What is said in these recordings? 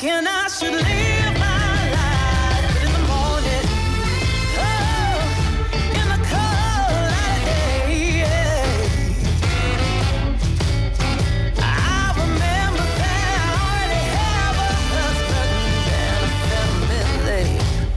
thinking I should live my life. But in the morning, oh, in the cold light of day, I remember that I already have a husband and a family.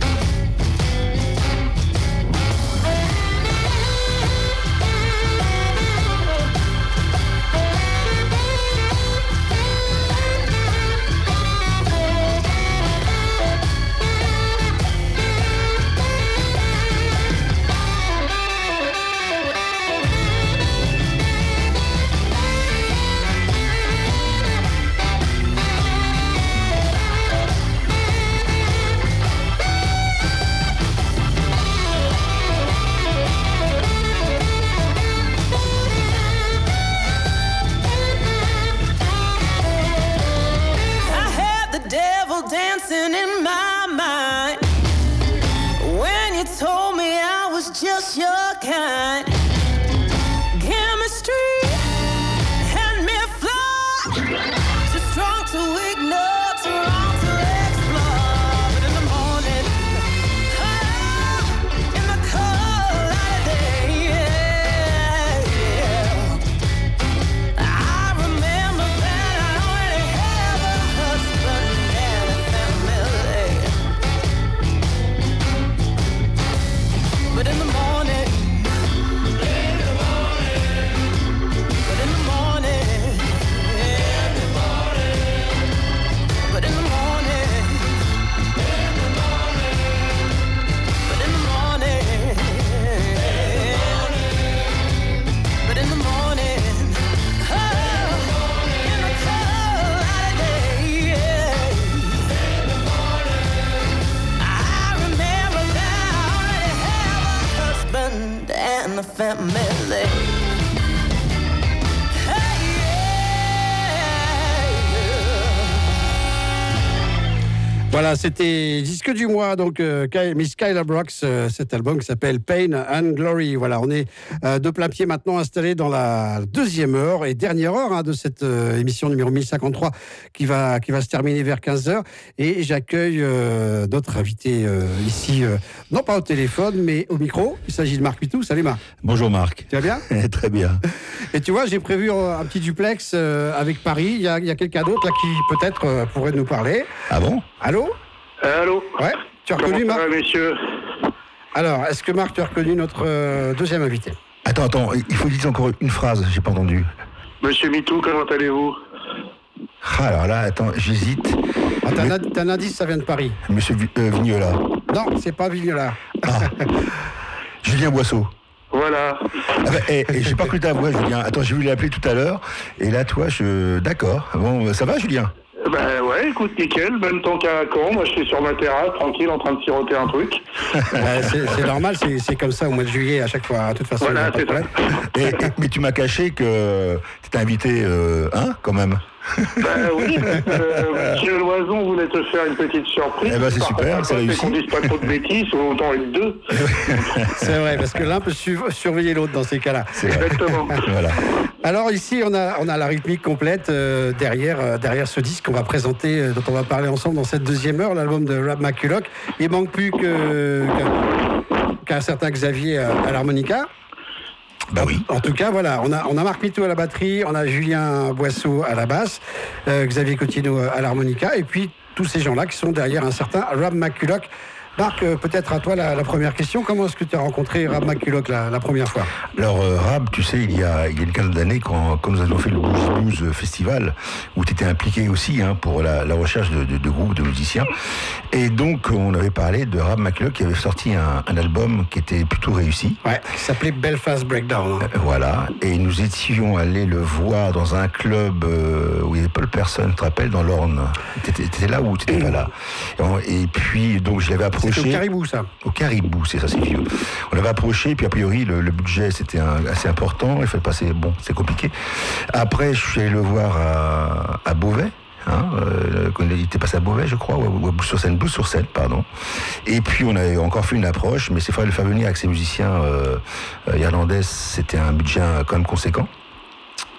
Dancing in my mind when you told me I was just your kind. Chemistry had me fly, too strong to ignore, too wrong to explore. But in the morning, oh, in the cold light of day, I remember that I already have a husband. But in the morning, but in the morning, but in the morning, but in the morning, but in the morning, oh, in the cold light of day, I remember that I already have a husband and a family. Voilà, c'était disque du mois, donc Miss Kyla Brooks, cet album qui s'appelle Pain and Glory. Voilà, on est de plein pied maintenant installé dans la deuxième heure et dernière heure de cette émission numéro 1053 qui va se terminer vers 15h. Et j'accueille notre invité ici, non pas au téléphone, mais au micro. Il s'agit de Marc Pitou. Salut Marc. Bonjour Marc. Tu vas bien ? Très bien. Et tu vois, j'ai prévu un petit duplex avec Paris. Il y a quelqu'un d'autre là qui peut-être pourrait nous parler. Ah bon ? Allô ? Allô ? Ouais, tu as reconnu Marc ? Messieurs. Alors, est-ce que Marc, tu as reconnu notre deuxième invité ? Attends, il faut dire encore une phrase, j'ai pas entendu. Monsieur Mitou, comment allez-vous ? Ah, alors là, attends, j'hésite. Ah, t'as un indice, ça vient de Paris. Monsieur Vignola. Non, c'est pas Vignola. Ah. Julien Boisseau. Voilà. Ah bah, et j'ai pas cru ta voix, Julien. Attends, j'ai voulu l'appeler tout à l'heure. Et là, toi, D'accord. Bon, ça va, Julien ? Ben ouais, écoute, nickel, même temps qu'à Caen, moi je suis sur ma terrasse, tranquille, en train de siroter un truc. C'est normal, c'est comme ça au mois de juillet à chaque fois, de toute façon. Voilà, c'est ça. Mais tu m'as caché que t'étais invité, quand même. Ben oui, Monsieur Loison voulait te faire une petite surprise. Eh ben c'est super, c'est réussi. Qu'on dise pas trop de bêtises, ou autant être deux. C'est vrai, parce que l'un peut surveiller l'autre dans ces cas-là. C'est exactement. Voilà. Alors ici, on a la rythmique complète derrière ce disque qu'on va présenter, dont on va parler ensemble dans cette deuxième heure, l'album de Rob McCulloch. Il manque plus qu'un certain Xavier à l'harmonica. Bah oui. En tout cas, voilà, on a Marc Pitou à la batterie, on a Julien Boisseau à la basse, Xavier Cotineau à l'harmonica, et puis tous ces gens-là qui sont derrière un certain Rob McCulloch. Marc, peut-être à toi la première question. Comment est-ce que tu as rencontré Rob McCulloch la première fois ? Alors, Rob, tu sais, il y a une quinzaine d'années, quand nous avions fait le Blues Festival, où tu étais impliqué aussi pour la recherche de groupes, de musiciens. Et donc, on avait parlé de Rob McCulloch qui avait sorti un album qui était plutôt réussi. Ouais, qui s'appelait Belfast Breakdown. Voilà. Et nous étions allés le voir dans un club où il y avait Paul Person, tu te rappelles, dans l'Orne. T'étais là ou t'étais pas là ? Et puis, donc, je l'avais approché. C'était au Caribou, ça. Au Caribou, c'est vieux. On l'avait approché, puis a priori, le budget, c'était assez important. Il fallait passer, c'est compliqué. Après, je suis allé le voir à Beauvais. Quand il était passé à Beauvais, je crois, ou à Bousse-sur-Seine, pardon. Et puis, on avait encore fait une approche, mais c'est vrai, le faire venir avec ses musiciens irlandais, c'était un budget quand même conséquent.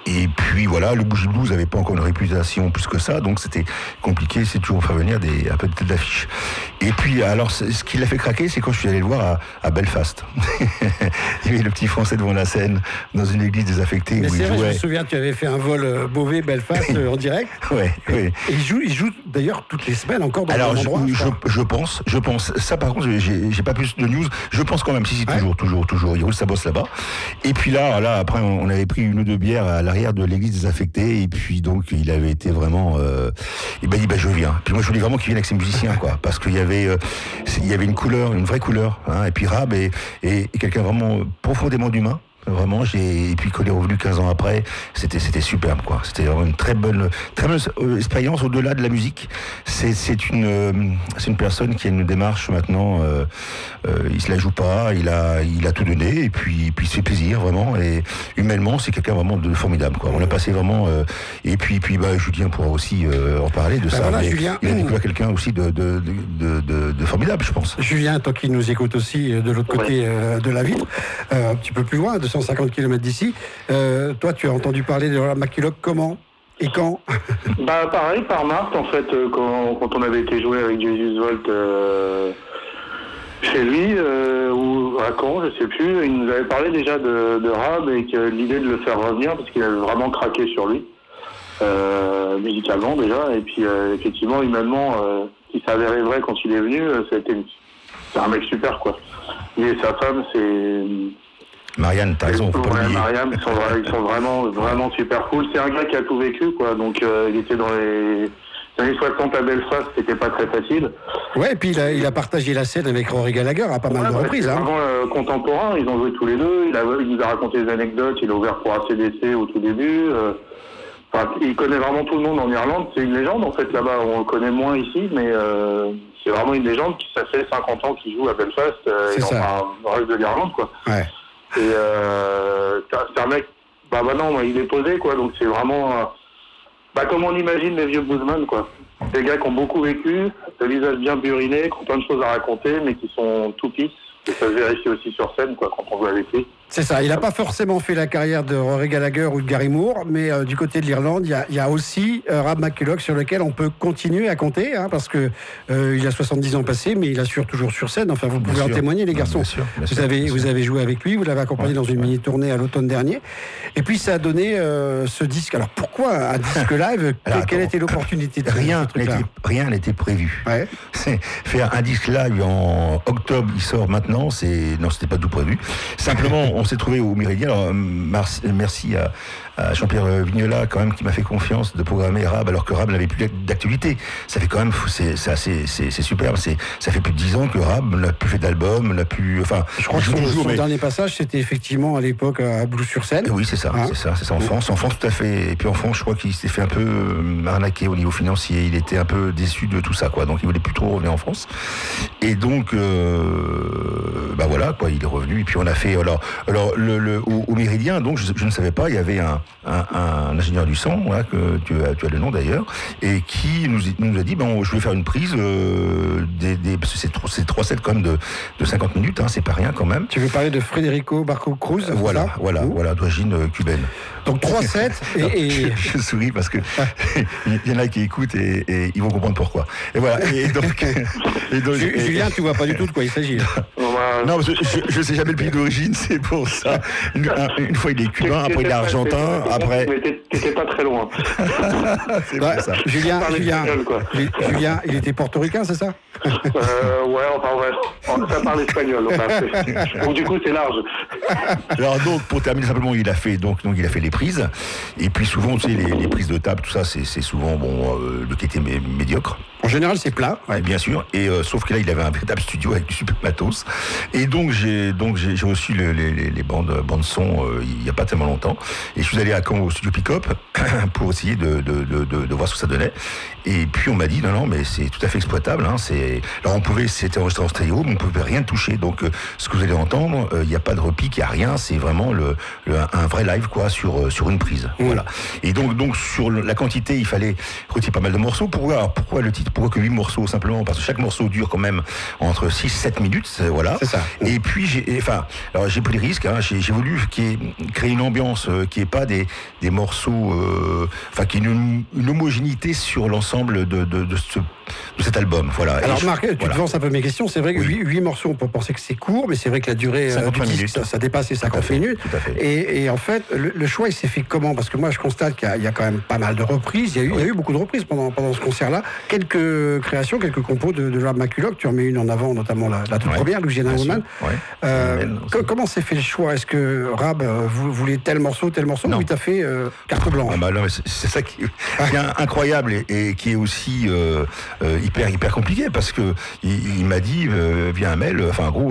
Et puis voilà, le Bougie Blues n'avait pas encore une réputation plus que ça, donc c'était compliqué, c'est toujours faire venir un peu de tête d'affiche. Et puis alors, ce qui l'a fait craquer, c'est quand je suis allé le voir à Belfast. Il y avait le petit Français devant la scène, dans une église désaffectée. Mais où c'est il vrai, jouait. je me souviens, tu avais fait un vol Beauvais-Belfast en direct. Ouais. Et il joue d'ailleurs toutes les semaines encore dans le Alors, même endroit. je pense. Ça, par contre, j'ai pas plus de news. Je pense quand même, si, toujours. Il roule sa bosse là-bas. Et puis là, après, on avait pris une ou deux bières à l'arrière de l'église désaffectée. Et puis, donc, il avait été vraiment, il m'a dit, je viens. Puis moi, je voulais vraiment qu'il vienne avec ses musiciens, quoi. Parce qu'il y avait une couleur, une vraie couleur, hein. Et puis Rab est quelqu'un vraiment profondément d'humain. Vraiment, et puis quand il est revenu 15 ans après, c'était superbe, quoi. C'était vraiment une très bonne expérience au-delà de la musique. C'est une personne qui a une démarche maintenant. Il se la joue pas, il a tout donné et puis il se fait plaisir vraiment. Et humainement, c'est quelqu'un vraiment de formidable, quoi. On a passé vraiment. Et puis Julien pourra aussi en parler de ça. Voilà, Julien, il a découvert quelqu'un aussi de formidable, je pense. Julien, toi qui nous écoutes aussi de l'autre côté de la vitre, un petit peu plus loin, 250 km d'ici. Toi, tu as entendu parler de Rab McKillop comment et quand? Pareil, par Marthe, en fait, quand on avait été jouer avec Jesus Volt chez lui, ou à Caen, je sais plus, il nous avait parlé déjà de Rab et que l'idée de le faire revenir, parce qu'il avait vraiment craqué sur lui, musicalement déjà, et puis effectivement, humainement, qui s'avérait vrai quand il est venu, c'est un mec super, quoi. Lui et sa femme, c'est... Marianne, t'as raison, faut pas l'oublier. Marianne, ils sont vraiment super cool. C'est un gars qui a tout vécu, quoi. Donc, il était dans les années 60 à Belfast, c'était pas très facile. Ouais, et puis il a partagé la scène avec Rory Gallagher à pas mal de reprises. C'est vraiment contemporain, ils ont joué tous les deux. Il nous a raconté des anecdotes, il a ouvert pour ACDC au tout début. Il connaît vraiment tout le monde en Irlande. C'est une légende, en fait, là-bas. On le connaît moins ici, mais c'est vraiment une légende qui, ça fait 50 ans qu'il joue à Belfast et dans le reste de l'Irlande, quoi. Ouais. Et c'est un mec, non, il est posé, quoi, donc c'est vraiment, comme on imagine les vieux bluesmen, quoi. Des gars qui ont beaucoup vécu, le visage bien buriné, qui ont plein de choses à raconter, mais qui sont tout pisses. Et ça se vérifie aussi sur scène, quoi, quand on joue avec lui. C'est ça, il n'a pas forcément fait la carrière de Rory Gallagher ou de Gary Moore, mais du côté de l'Irlande, il y a aussi Rab McKillop sur lequel on peut continuer à compter, hein, parce que il a 70 ans passés, mais il assure toujours sur scène. Enfin, vous pouvez en témoigner, les garçons. Vous avez joué avec lui, vous l'avez accompagné dans une mini-tournée à l'automne dernier. Et puis, ça a donné ce disque. Alors, pourquoi un disque live? Quelle était l'opportunité de Rien n'était prévu. Ouais. Faire un disque live en octobre, il sort maintenant. Non, c'était pas tout prévu. Simplement, on s'est trouvé au Méridien. Alors, merci à Jean-Pierre Vignola, quand même, qui m'a fait confiance de programmer Rab, alors que Rab n'avait plus d'actualité. Ça fait quand même, c'est superbe. Ça fait plus de 10 ans que Rab n'a plus fait d'album, n'a plus. Enfin, je crois que son dernier passage, c'était effectivement à l'époque à Blues-sur-Seine. Oui, c'est ça, c'est ça en France. En France, tout à fait. Et puis en France, je crois qu'il s'est fait un peu arnaquer au niveau financier. Il était un peu déçu de tout ça, quoi. Donc, il voulait plus trop revenir en France. Et donc, voilà, quoi. Il est revenu. Et puis, on a fait. Alors au Méridien, donc, je ne savais pas, il y avait un ingénieur du son, voilà, que tu as le nom d'ailleurs, et qui nous a dit, je vais faire une prise parce que c'est 3 sets quand même de 50 minutes, hein, c'est pas rien quand même. Tu veux parler de Federico Barco Cruz? Voilà, d'origine cubaine. Donc 3 sets et... Je souris parce que il y en a qui écoutent et ils vont comprendre pourquoi. Et voilà. Et donc Julien, tu vois pas du tout de quoi il s'agit. Non, parce que je sais jamais le pays d'origine, c'est pour ça. Une fois il est cubain, après il est argentin, après. Mais t'étais pas très loin. C'est pour ça. Julien, il était portoricain, c'est ça? Ça parle espagnol. Donc du coup, c'est large. Alors donc, pour terminer simplement, il a fait les prises. Et puis souvent, tu sais, les prises de table, tout ça, c'est souvent le qui était médiocre. En général, c'est plat. Ouais, bien sûr. Et sauf que là, il avait un véritable studio avec du super matos. Et donc j'ai reçu les bandes son il y a pas tellement longtemps. Et je suis allé à Caen au studio Pick-up pour essayer de voir ce que ça donnait. Et puis on m'a dit non, mais c'est tout à fait exploitable. Hein, alors c'était enregistré en stéréo, mais on pouvait rien toucher. Donc ce que vous allez entendre, il n'y a pas de repique, il n'y a rien. C'est vraiment un vrai live, quoi, sur une prise. Voilà. Et donc sur la quantité, il fallait retirer pas mal de morceaux. Pourquoi le titre? Pourquoi que 8 morceaux simplement? Parce que chaque morceau dure quand même entre 6-7 minutes. Voilà. Voilà. C'est ça. Et puis alors j'ai pris le risque. Hein, j'ai voulu créer une ambiance qui est pas des morceaux, qui ait une homogénéité sur l'ensemble de cet album. Voilà. Alors Marc, tu devances un peu mes questions. C'est vrai que 8 morceaux, on peut penser que c'est court, mais c'est vrai que la durée du disque, ça dépasse les 50 minutes. Tout à fait. Et en fait, le choix, il s'est fait comment? Parce que moi, je constate qu'il y a quand même pas mal de reprises. Il y a eu beaucoup de reprises pendant ce concert-là. Quelques créations, quelques compos de Rab McCulloch. Tu en mets une en avant, notamment la toute première, Louisiana Woman. Comment s'est fait le choix? Est-ce que Rab voulait tel morceau, ou il t'a fait carte blanche? Non, mais c'est ça qui est incroyable et qui est aussi hyper compliqué, parce que il m'a dit via un mail, en gros,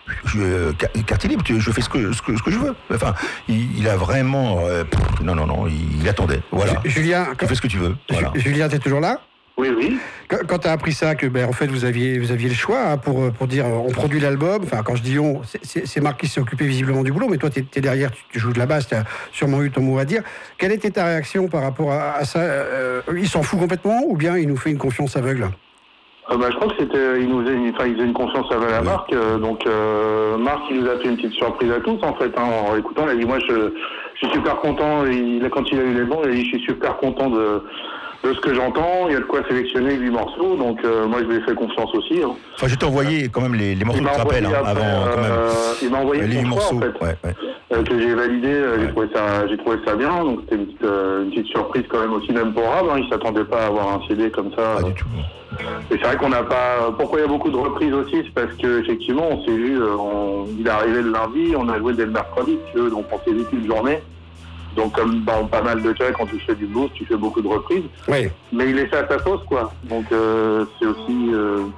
quartier libre, je fais ce que je veux. Enfin, il a vraiment non, il attendait. Voilà. Julien, tu fais ce que tu veux. Voilà. Julien, t'es toujours là? Oui. Quand tu as appris ça, que en fait vous aviez le choix pour dire on produit l'album. Enfin, quand je dis on, c'est Marc qui s'est occupé visiblement du boulot, mais toi t'es derrière, tu joues de la basse, tu as sûrement eu ton mot à dire. Quelle était ta réaction par rapport à ça? Il s'en fout complètement, ou bien il nous fait une confiance aveugle? Je crois que il faisait une confiance aveugle à Marc. Donc Marc, il nous a fait une petite surprise à tous en fait. En écoutant, il a dit moi je suis super content. Quand il a eu les bons, il a dit je suis super content de ce que j'entends. Il y a de quoi sélectionner 8 morceaux, donc moi je lui ai fait confiance aussi. Hein. Enfin, je t'ai envoyé quand même les morceaux de rappel avant. Quand même. Il m'a envoyé les 8 morceaux, en fait, que j'ai validé. J'ai trouvé ça bien. Donc c'était une petite surprise quand même aussi, même pour Rab. Hein. Il s'attendait pas à avoir un CD comme ça. Pas du tout. Et c'est vrai qu'on n'a pas. Pourquoi il y a beaucoup de reprises aussi, c'est parce que effectivement on s'est vu. Il est arrivé le lundi, on a joué dès le mercredi, si tu veux, donc on s'est vu toute la journée. Donc comme dans pas mal de cas, quand tu fais du blues, tu fais beaucoup de reprises. Oui. Mais il est fait à sa sauce, quoi. Donc c'est aussi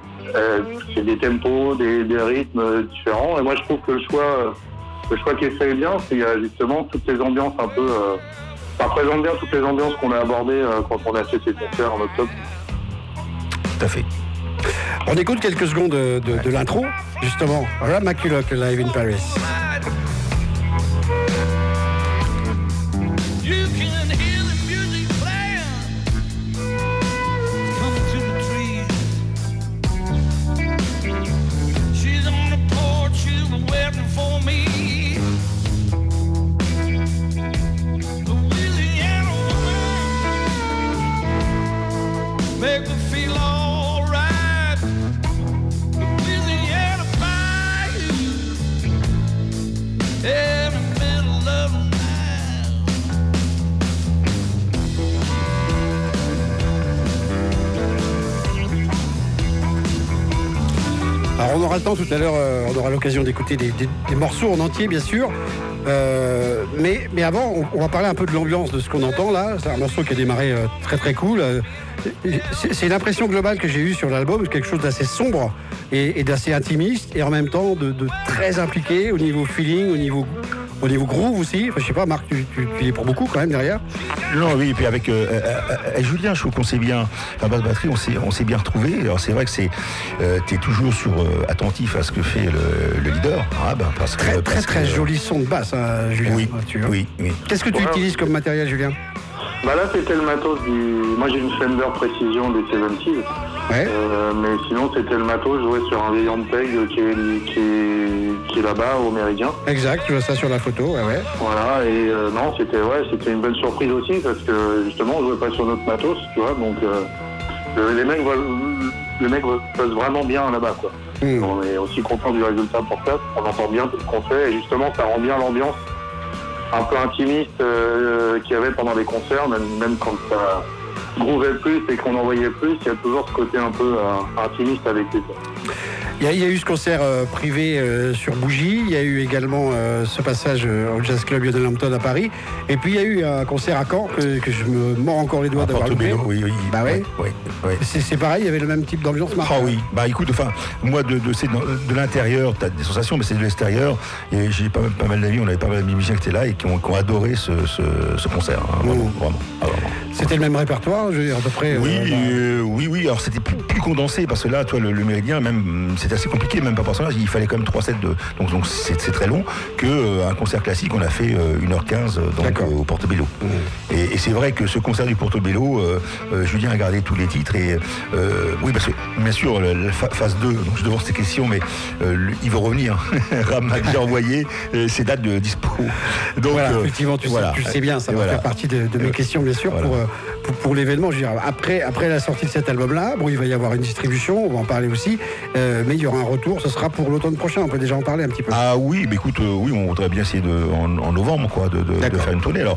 c'est des tempos, des rythmes différents. Et moi je trouve que le choix qui est fait bien, c'est justement toutes les ambiances un peu. Ça représente bien toutes les ambiances qu'on a abordées quand on a fait ces concerts en octobre. Tout à fait. On écoute quelques secondes de l'intro, justement. Rab McCulloch, Live in Paris. Make me feel all right. Louisiana bayou, in the middle of the night. Alors on aura le temps tout à l'heure, on aura l'occasion d'écouter des morceaux en entier, bien sûr. Mais avant, on va parler un peu de l'ambiance de ce qu'on entend là. C'est un morceau qui a démarré très très cool. C'est l'impression globale que j'ai eue sur l'album, quelque chose d'assez sombre et d'assez intimiste, et en même temps de très impliqué au niveau feeling, au niveau groove aussi. Enfin, je sais pas, Marc, tu y es pour beaucoup quand même derrière. Non, oui, et puis avec Julien, je trouve qu'on s'est bien, la basse batterie, on s'est bien retrouvé. Alors c'est vrai que t'es toujours attentif à ce que fait le leader, parce que très joli son de basse, hein, Julien. Oui. Qu'est-ce que tu utilises comme matériel, Julien? Là, c'était le matos Moi, j'ai une Fender Precision des 70s. Ouais. Mais sinon, c'était le matos. Je jouais sur un vieil Ampeg qui est là-bas, au Méridien. Exact, tu vois ça sur la photo, ouais. Voilà, et non, c'était une bonne surprise aussi, parce que justement, on jouait pas sur notre matos, tu vois. Donc, les mecs bossent vraiment bien là-bas, quoi. On est aussi content du résultat pour ça. On entend bien tout ce qu'on fait, et justement, ça rend bien l'ambiance un peu intimiste qu'il y avait pendant les concerts, même quand ça groovait plus et qu'on en voyait plus, il y a toujours ce côté un peu intimiste avec lui. Il y a eu ce concert privé sur Bougie, il y a eu également ce passage au Jazz Club Lionel Hampton à Paris, et puis il y a eu un concert à Caen que je me mords encore les doigts d'avoir loupé. Oui. Bah ouais. Oui. C'est pareil, il y avait le même type d'ambiance, Marc. Oui. Écoute, moi de l'intérieur, t'as des sensations, mais c'est de l'extérieur. Et j'ai pas mal d'amis, on avait pas mal de musiciens qui étaient là et qui ont adoré ce concert. Hein, vraiment. C'était le même répertoire, je veux dire, à peu près. Oui. Alors c'était plus condensé, parce que là, toi, le Méridien, même, c'était assez compliqué, même pas personnage, il fallait quand même 3 sets donc c'est très long, qu'un concert classique, on a fait 1h15 au Portobello. Et c'est vrai que ce concert du Portobello, Julien a gardé tous les titres, et oui, parce que bien sûr, la phase 2, donc je devance ces questions, mais il va revenir. Ram m'a déjà envoyé ses dates de dispo. Donc, voilà, effectivement, tu sais bien, ça va faire partie de mes questions, bien sûr, pour l'événement. Je veux dire, après la sortie de cet album-là, bon, il va y avoir une distribution, on va en parler aussi, mais il y aura un retour, ce sera pour l'automne prochain, on peut déjà en parler un petit peu. Ah oui, mais écoute, oui, on voudrait bien essayer en novembre, quoi, de faire une tournée. Alors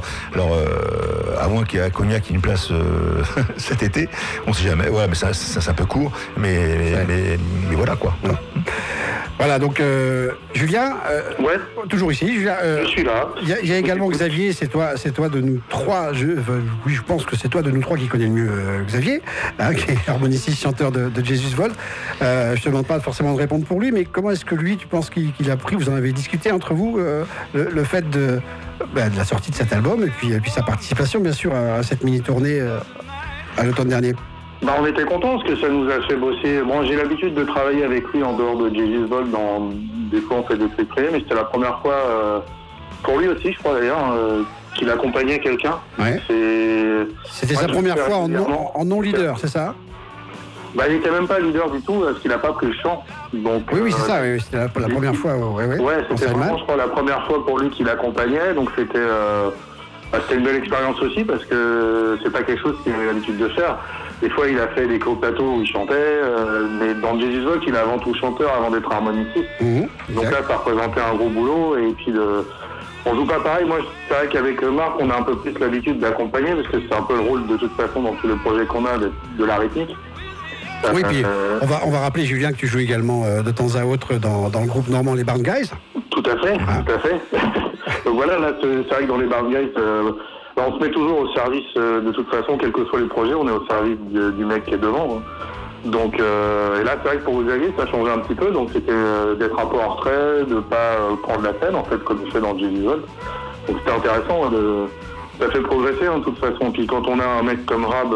à moins qu'il y ait à Cognac une place cet été, on ne sait jamais. Ouais, mais ça c'est un peu court, mais voilà, quoi. Voilà, donc Julien, toujours ici. Julien, je suis là. Il y a également Xavier, c'est toi de nous trois. Je pense que c'est toi de nous trois qui connais le mieux Xavier, qui est harmoniciste, chanteur de Jesus Volt. Je te demande pas forcément de répondre pour lui, mais comment est-ce que lui, tu penses qu'il a pris, vous en avez discuté entre vous, le fait de la sortie de cet album et puis sa participation, bien sûr, à cette mini-tournée à l'automne dernier? On était contents parce que ça nous a fait bosser. Bon, j'ai l'habitude de travailler avec lui en dehors de Jesus Volt. Des fois, on fait des trucs créés, mais c'était la première fois, pour lui aussi, je crois d'ailleurs, qu'il accompagnait quelqu'un. Ouais. C'était sa première fois en non-leader, c'est ça? Il n'était même pas leader du tout, parce qu'il n'a pas pris le chant. Donc, oui, c'est ça, c'était la première fois. Ouais, c'était vraiment, je crois, la première fois pour lui qu'il accompagnait. Donc, c'était une belle expérience aussi, parce que c'est pas quelque chose qu'il avait l'habitude de faire. Des fois, il a fait des co-plateaux où il chantait, mais dans Jesus Volt, il est avant tout chanteur avant d'être harmoniciste. Donc là, ça représentait un gros boulot. Et puis, on joue pas pareil. Moi, c'est vrai qu'avec Marc, on a un peu plus l'habitude d'accompagner, parce que c'est un peu le rôle de toute façon dans tous les projets qu'on a de la rythmique. Oui, puis on va rappeler, Julien, que tu joues également de temps à autre dans le groupe normand Les Barn Guys. Tout à fait, tout à fait. Donc voilà, là, c'est vrai que dans les Barn Guys, on se met toujours au service, de toute façon, quels que soient les projets, on est au service du mec qui est devant. Donc, et là, c'est vrai que pour Xavier, ça a changé un petit peu. Donc, c'était d'être un peu en retrait, de pas prendre la scène, en fait, comme il fait dans Jesus Volt. Donc, c'était intéressant. Ça fait progresser, de toute façon. Puis, quand on a un mec comme Rab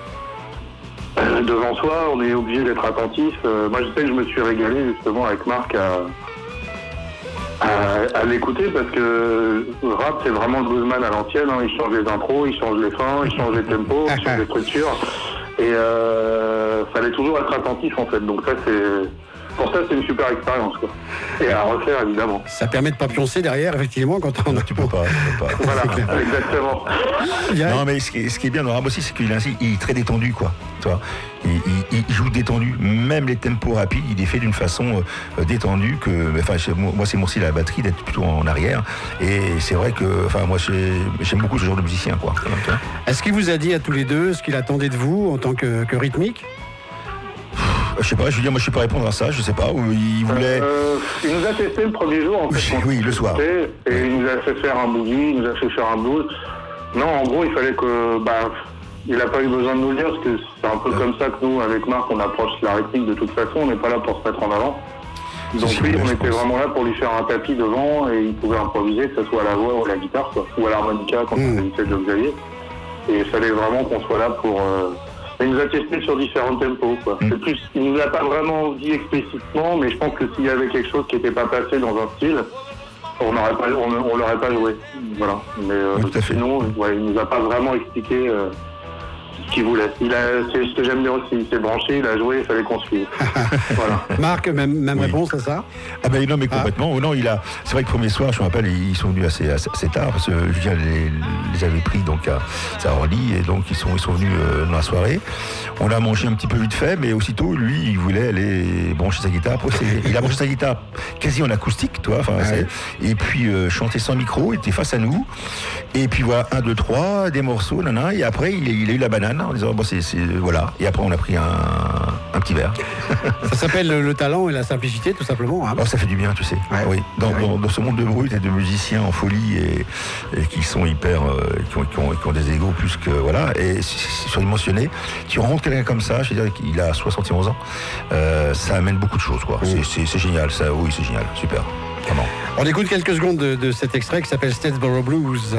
devant soi, on est obligé d'être attentif. Moi, je sais que je me suis régalé, justement, avec Marc à l'écouter, parce que Rap, c'est vraiment le bluesman à l'ancienne. Il change les intros, il change les fins, il change les tempos, il change les structures. Et fallait toujours être attentif, en fait. Donc ça, pour ça, c'est une super expérience, quoi. Et à refaire, évidemment. Ça permet de pas pioncer derrière, effectivement, quand on... Tu peux pas. Voilà, exactement. Non, mais ce qui est bien dans Rab aussi, c'est qu'il est très détendu, quoi. Tu vois, il joue détendu. Même les tempos rapides, il les fait d'une façon détendue. Moi, c'est mon style à la batterie d'être plutôt en arrière. Et c'est vrai que, moi, j'aime beaucoup ce genre de musicien, quoi. Est-ce qu'il vous a dit à tous les deux ce qu'il attendait de vous en tant que rythmique? Je sais pas, je veux dire, moi je sais pas répondre à ça, je sais pas, où il voulait... il nous a testé le premier jour, en fait. Oui, le soir. Et il nous a fait faire un boogie, il nous a fait faire un blues. Non, en gros, il fallait que... il n'a pas eu besoin de nous le dire, parce que c'est un peu comme ça que nous, avec Marc, on approche la rythmique de toute façon, on n'est pas là pour se mettre en avant. Donc lui, on était vraiment là pour lui faire un tapis devant, et il pouvait improviser, que ce soit à la voix ou à la guitare, quoi, ou à l'harmonica, quand on avait celle de Xavier. Et il fallait vraiment qu'on soit là pour... Il nous a testé sur différents tempos, quoi. C'est plus, il nous a pas vraiment dit explicitement, mais je pense que s'il y avait quelque chose qui n'était pas passé dans un style, on l'aurait pas joué. Voilà. Mais sinon, il nous a pas vraiment expliqué ce qu'il voulait. C'est ce que j'aime bien aussi. Il s'est branché, il a joué, il fallait qu'on suive. Voilà. Marc, même réponse à ça? Non, mais complètement. Non, c'est vrai que le premier soir, je me rappelle, ils sont venus assez tard, parce que Julien les avait pris donc à Orly, et donc ils sont venus dans la soirée. On a mangé un petit peu vite fait, mais aussitôt, lui, il voulait aller brancher sa guitare. Après, il a branché sa guitare quasi en acoustique, toi. Et puis chanter sans micro, il était face à nous. Et puis voilà, 1, 2, 3, des morceaux, et après, il a eu la banane en disant voilà. Et après, on a pris un petit verre. Ça s'appelle le talent et la simplicité, tout simplement. Ça fait du bien, tu sais. Ouais. Oui. Dans ce monde de brut et de musiciens en folie et qui sont hyper, qui ont des égos plus que voilà, et surdimensionnés. Tu rencontres quelqu'un comme ça, je veux dire qu'il a 71 ans, ça amène beaucoup de choses, quoi. C'est génial, ça. Oui, c'est génial, super. Vraiment. On écoute quelques secondes de cet extrait qui s'appelle Statesboro Blues.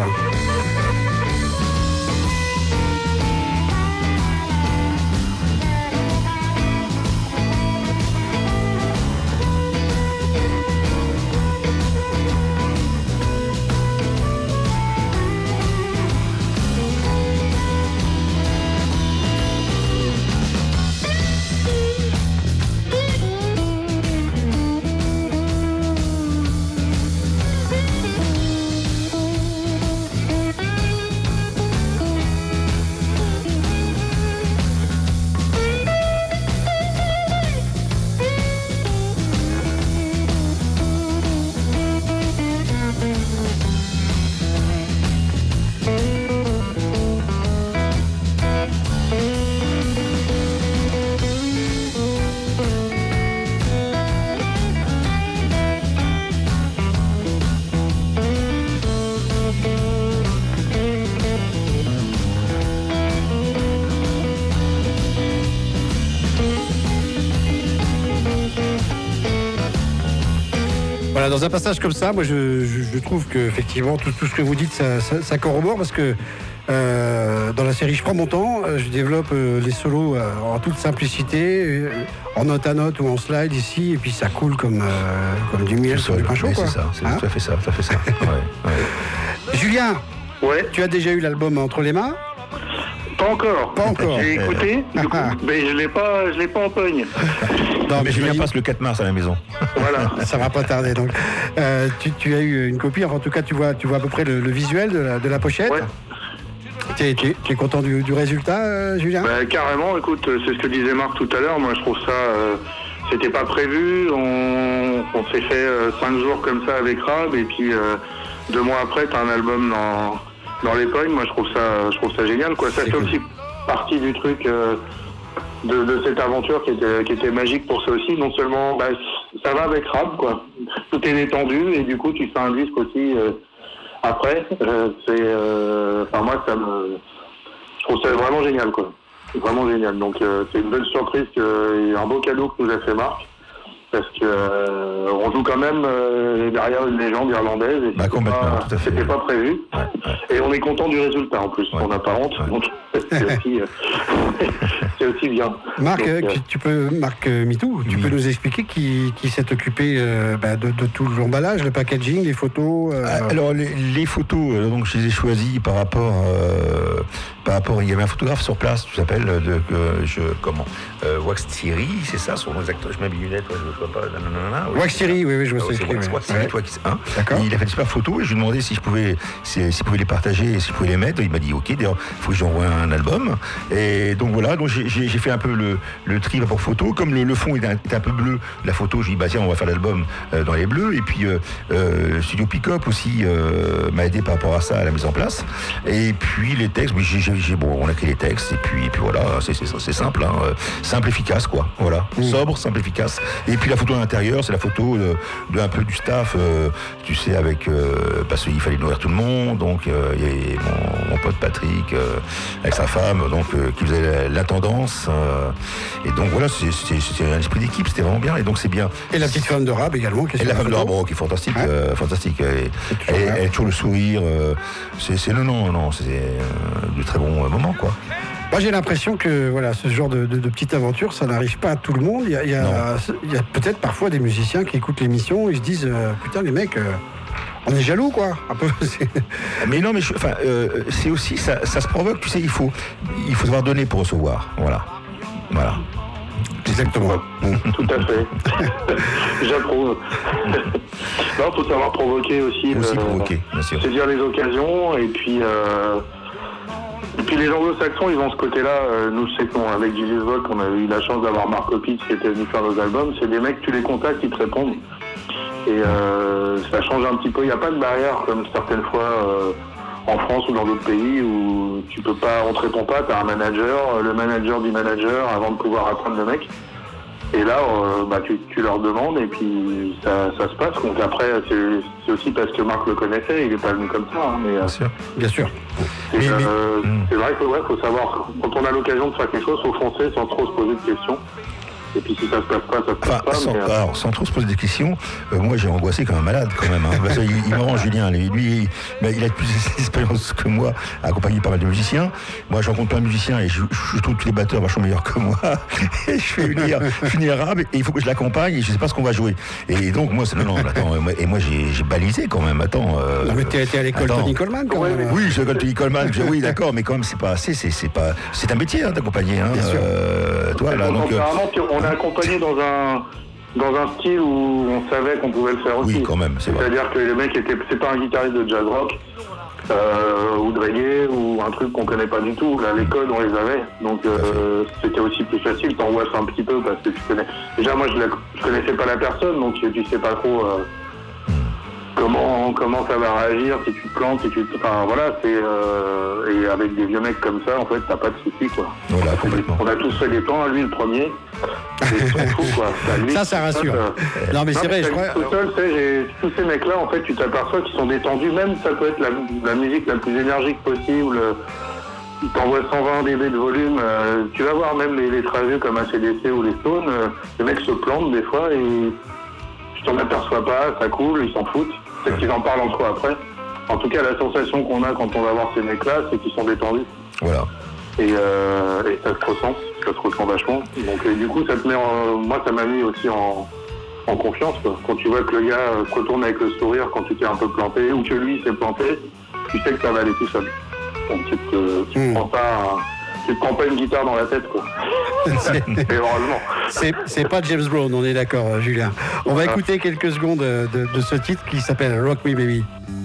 Dans un passage comme ça, moi je trouve que effectivement tout ce que vous dites, ça corrobore parce que dans la série Je prends mon temps, je développe les solos en toute simplicité, en note à note ou en slide ici, et puis ça coule comme du miel sur du pain chaud. C'est ça, c'est tout à fait ça. Ouais. Julien, Ouais, tu as déjà eu l'album entre les mains? pas encore. Pas encore. J'ai écouté, du coup, mais je l'ai pas en pogne. Non, mais Julien j'imagine- passe le 4 mars à la maison. Voilà. Ça va pas tarder donc. Tu as eu une copie, en tout cas tu vois à peu près le visuel de la pochette. Ouais. Tu es content du résultat, Julien? Bah, carrément, écoute, c'est ce que disait Marc tout à l'heure. Moi, je trouve ça, c'était pas prévu. On s'est fait 5 jours comme ça avec Rab, et puis 2 mois après, t'as un album dans les pognes. Moi, je trouve ça génial, quoi. Ça C'est fait cool. aussi partie du truc de cette aventure qui était magique pour ça aussi. Non seulement, bah, ça va avec Rab, quoi. Tout est détendu, et du coup, tu fais un disque aussi. Après, enfin moi, je trouve ça vraiment génial, quoi. C'est vraiment génial. Donc, c'est une belle surprise et un beau cadeau que nous a fait Marc, parce que on joue quand même derrière une légende irlandaise et Bah, complètement, tout à fait. c'était pas prévu. Ouais. Et on est content du résultat en plus. Ouais. On n'a pas honte, Ouais. donc c'est aussi bien. Marc, Donc, Marc Mitou, tu Oui. peux nous expliquer qui s'est occupé de tout l'emballage, le packaging, les photos Alors les photos, donc je les ai choisies par rapport, il y avait un photographe sur place, qui s'appelle Wax Thierry, c'est ça son nom exact. Je mets mes lunettes, je ne vois pas. Wax Thierry, oui, je vois ça. C'est Wax Thierry, toi qui sais. Hein. D'accord. Il a fait des super photos et je lui ai demandé si je pouvais les partager et si je pouvais les mettre. Il m'a dit ok, d'ailleurs il faut que j'envoie un album. Et donc voilà, donc j'ai fait un peu le tri pour photo. Comme le fond est un peu bleu, la photo, je dis bah tiens on va faire l'album dans les bleus. Et puis Studio Pick-up aussi m'a aidé par rapport à ça, à la mise en place. Et puis les textes, on a écrit les textes et puis voilà, c'est simple, hein, simple, efficace quoi. Voilà, sobre, simple, efficace. Et puis la photo à l'intérieur, c'est la photo de un peu du staff, tu sais, avec parce qu'il fallait nourrir tout le monde. Donc il y avait mon pote Patrick avec sa femme, donc qui faisait l'intendance. Et donc voilà, c'est un esprit d'équipe, c'était vraiment bien. Et donc c'est bien. Et la petite femme de Rab également. Qui est Et sur la femme de photo. Rab, qui est fantastique, Ouais. fantastique. toujours bien. Elle a toujours le sourire. C'est de très bons moments, quoi. Moi j'ai l'impression que voilà, ce genre de petite aventure, ça n'arrive pas à tout le monde. Il y a peut-être parfois des musiciens qui écoutent l'émission et se disent putain les mecs, on est jaloux quoi. Un peu. Mais non, mais c'est aussi ça se provoque. Tu sais, il faut savoir donner pour recevoir. Voilà. Exactement. tout à fait. J'approuve. Non, faut savoir provoquer aussi. Provoquer, bien sûr. Saisir les occasions et puis les anglo-saxons, ils ont ce côté-là. Nous, je sais qu'avec Julius Volk, on a eu la chance d'avoir Marc Opitz qui était venu faire nos albums. C'est des mecs, tu les contactes, ils te répondent. Et ça change un petit peu. Il n'y a pas de barrière comme certaines fois en France ou dans d'autres pays où tu peux pas, on te répond pas, tu as un manager, le manager du manager avant de pouvoir atteindre le mec. Et là, tu leur demandes et puis ça se passe. Donc après, c'est aussi parce que Marc le connaissait, il n'est pas venu comme ça. Hein, mais Bien sûr. c'est vrai qu'il faut savoir, quand on a l'occasion de faire quelque chose, faut foncer sans trop se poser de questions. Et puis si ça se passe pas, ça se passe pas. Sans trop se poser des questions, moi j'ai angoissé comme un malade quand même. Hein, parce qu'il me rend Julien, lui, il a plus d'expérience que moi, accompagné par mal de musiciens. Moi je rencontre plein de musiciens et je trouve tous les batteurs vachement meilleurs que moi. Et je fais finir Rab et il faut que je l'accompagne et je sais pas ce qu'on va jouer. Et donc moi moi j'ai balisé quand même. Attends. Non, mais t'es à l'école Tony Coleman quand même. Oui, je suis à l'école Tony Coleman. Oui, d'accord, mais quand même c'est pas assez. C'est un métier d'accompagner. Hein, Bien sûr. Toi là donc. On a accompagné dans un style où on savait qu'on pouvait le faire aussi. Oui, quand même, c'est vrai. C'est-à-dire que le mec c'est pas un guitariste de jazz rock ou de reggae ou un truc qu'on connaît pas du tout. Là, les codes, on les avait. Donc c'était aussi plus facile. T'angoisses un petit peu parce que tu connais. Déjà, moi, je connaissais pas la personne, donc tu sais pas trop comment ça va réagir si tu te plantes, enfin voilà, et avec des vieux mecs comme ça, en fait, t'as pas de soucis quoi. Voilà, complètement. On a tous fait des plans, lui le premier. Ils sont fous quoi. Lui, Ça rassure. Non mais c'est vrai, je crois. tout seul, tous ces mecs-là, en fait, tu t'aperçois qu'ils sont détendus. Même ça peut être la musique la plus énergique possible. Ils t'envoient 120 dB de volume. Tu vas voir même les trajets comme ACDC ou les Stones. Les mecs se plantent des fois et je s'en aperçoit pas, ça coule, ils s'en foutent. Peut-être qu'ils en parlent entre eux après. En tout cas, la sensation qu'on a quand on va voir ces mecs-là, c'est qu'ils sont détendus. Voilà. Et ça se ressent vachement. Donc du coup, ça te met moi, ça m'a mis aussi en confiance, quoi. Quand tu vois que le gars retourne avec le sourire quand tu t'es un peu planté, ou que lui s'est planté, tu sais que ça va aller tout seul. Donc tu te prends pas une guitare dans la tête, quoi. Et heureusement. C'est pas James Brown, on est d'accord, Julien. On va écouter quelques secondes de ce titre qui s'appelle Rock Me Baby.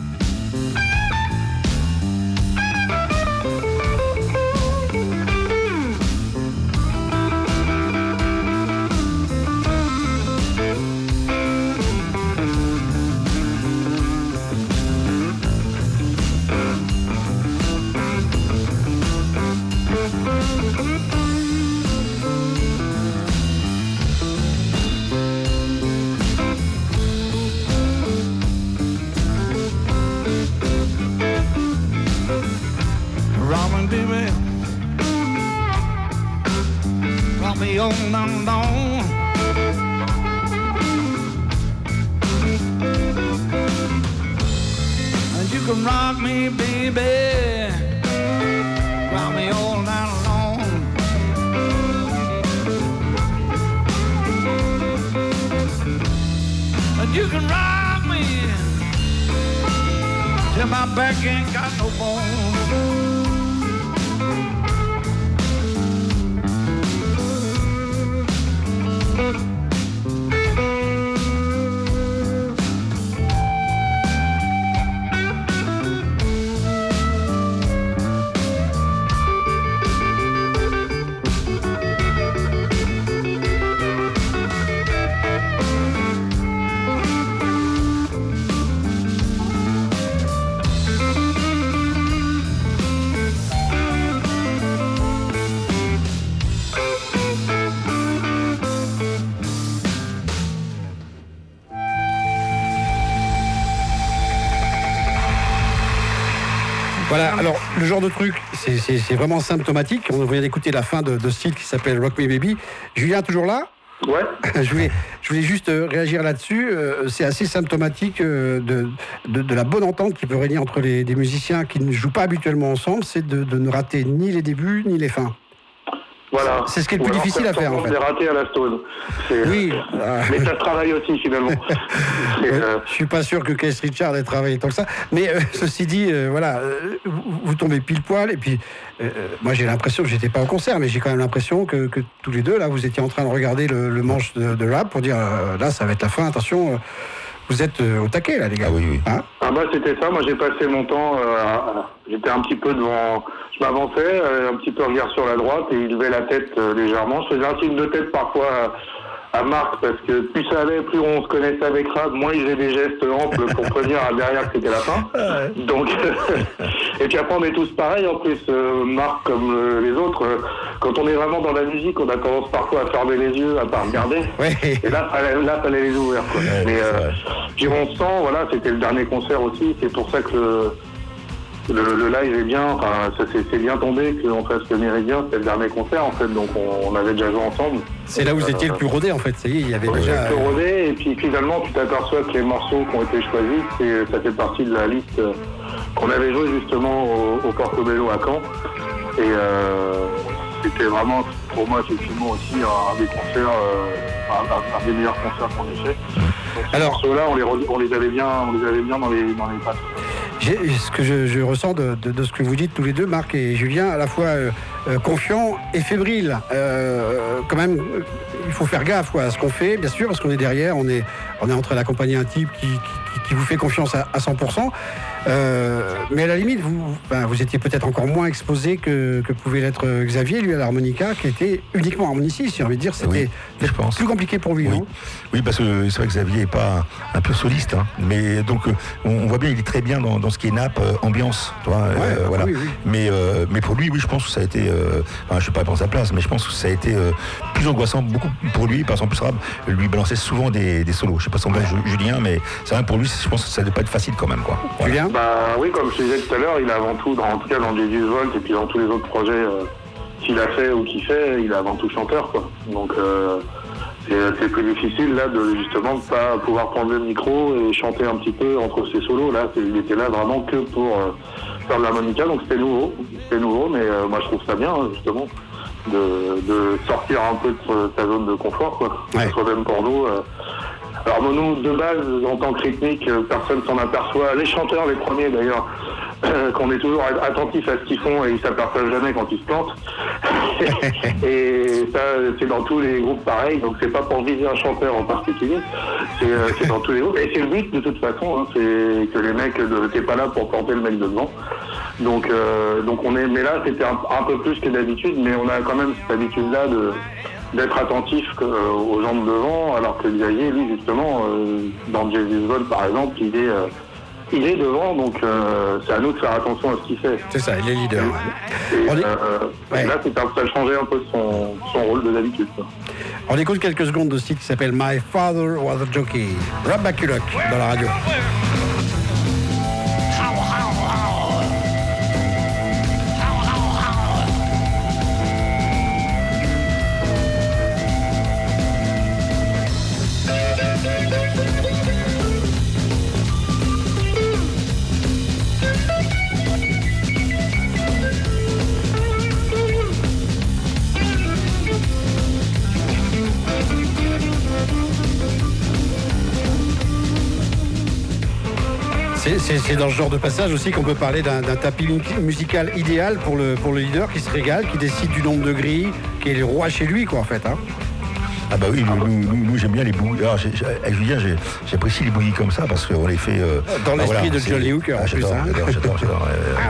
Voilà, alors le genre de truc, c'est vraiment symptomatique. On vient d'écouter la fin de ce titre qui s'appelle Rock Me Baby. Julien, toujours là ? Ouais. Je voulais juste réagir là-dessus. C'est assez symptomatique de la bonne entente qui peut régner entre des musiciens qui ne jouent pas habituellement ensemble, c'est de ne rater ni les débuts ni les fins. Voilà. C'est ce qui est le plus difficile à faire, en fait. C'est raté à la Stone. Oui. Mais ça travaille aussi, finalement. Je suis pas sûr que Keith Richards ait travaillé tant que ça. Mais ceci dit, voilà, vous tombez pile poil. Et puis, moi, j'ai l'impression, j'étais pas au concert, mais j'ai quand même l'impression que tous les deux, là, vous étiez en train de regarder le manche de rap pour dire, là, ça va être la fin, attention. Vous êtes au taquet, là, les gars. Ah oui, oui. Hein C'était ça. Moi, j'ai passé mon temps. J'étais un petit peu devant. Je m'avançais, un petit peu regard sur la droite, et il levait la tête légèrement. Je faisais un signe de tête parfois à Marc, parce que plus ça allait, plus on se connaissait avec Rap, moins il faisait des gestes amples pour prévenir derrière que c'était la fin. Donc, et puis après, on est tous pareils. En plus, Marc, comme les autres, quand on est vraiment dans la musique, on a tendance parfois à fermer les yeux, à pas regarder. Ouais. Et là, fallait les ouvrir, quoi. Ouais, mais puis on sent, voilà, c'était le dernier concert aussi. C'est pour ça que le live est bien. Enfin, ça c'est bien tombé qu'on fasse le Méridien. C'était le dernier concert, en fait. Donc on avait déjà joué ensemble. C'est là où vous étiez le plus rodé, en fait. Ça y est, il y avait déjà. Le plus rodé. Et puis finalement, tu t'aperçois que les morceaux qui ont été choisis, ça fait partie de la liste qu'on avait joué justement au Portobello à Caen. Et c'était vraiment, pour moi, effectivement aussi un des concerts, un des meilleurs concerts qu'on ait fait. Donc, alors, ceux-là, on les avait bien dans les pattes. Ce que je ressens de ce que vous dites tous les deux, Marc et Julien, à la fois confiant et fébrile. Quand même, il faut faire gaffe à ce qu'on fait, bien sûr, parce qu'on est derrière, on est en train d'accompagner un type qui vous fait confiance à 100%. Mais à la limite, vous étiez peut-être encore moins exposé que pouvait l'être Xavier, lui, à l'harmonica, qui était uniquement harmoniciste, j'ai envie de dire. C'était je pense. plus compliqué pour lui, non ? Oui, parce que c'est vrai que Xavier n'est pas un pur soliste, hein, mais donc on voit bien, il est très bien dans ce qui est nappe, ambiance, tu vois, voilà. Oui. Mais pour lui, oui, je pense que ça a été, je ne suis pas à sa place, mais je pense que ça a été plus angoissant beaucoup pour lui, parce qu'en plus, Rab lui balançait souvent des solos. Je ne sais pas si on va Julien, mais c'est vrai pour lui, je pense que ça ne doit pas être facile quand même, quoi. Voilà. Julien ? Bah oui, comme je te disais tout à l'heure, il a avant tout, en tout cas dans les 10 volts et puis dans tous les autres projets qu'il a fait ou qu'il fait, il est avant tout chanteur, quoi. Donc c'est plus difficile là de justement de pas pouvoir prendre le micro et chanter un petit peu entre ses solos. Là, il était là vraiment que pour faire de l'harmonica, donc c'était nouveau, mais moi je trouve ça bien justement de sortir un peu de sa zone de confort, quoi. Ouais. Soit même pour nous. Alors nous, de base, en tant que rythmique, personne s'en aperçoit. Les chanteurs, les premiers d'ailleurs, qu'on est toujours attentifs à ce qu'ils font et ils s'aperçoivent jamais quand ils se plantent. Et ça, c'est dans tous les groupes pareil. Donc c'est pas pour viser un chanteur en particulier, c'est dans tous les groupes. Et c'est le but de toute façon, hein, c'est que les mecs t'es pas là pour porter le mec de devant. Donc on est, mais là c'était un peu plus que d'habitude, mais on a quand même cette habitude-là d'être attentif aux gens de devant, alors que Xavier, lui, justement, dans Jesus Vol, par exemple, il est devant, donc c'est à nous de faire attention à ce qu'il fait. C'est ça, il est leader. Et, Ouais. là, ça a changé un peu son rôle de d'habitude, quoi. On écoute quelques secondes de ce titre qui s'appelle My Father Was a Jockey. Rob McCulloch dans la radio. C'est dans ce genre de passage aussi qu'on peut parler d'un tapis musical idéal pour le leader qui se régale, qui décide du nombre de grilles, qui est le roi chez lui, quoi, en fait. Hein. Ah bah oui, nous j'aime bien les bouilles. Alors, avec Julien, j'apprécie les bouillies comme ça parce qu'on les fait... dans l'esprit de c'est- John Lee Hooker, en plus. J'adore, Hein. j'adore.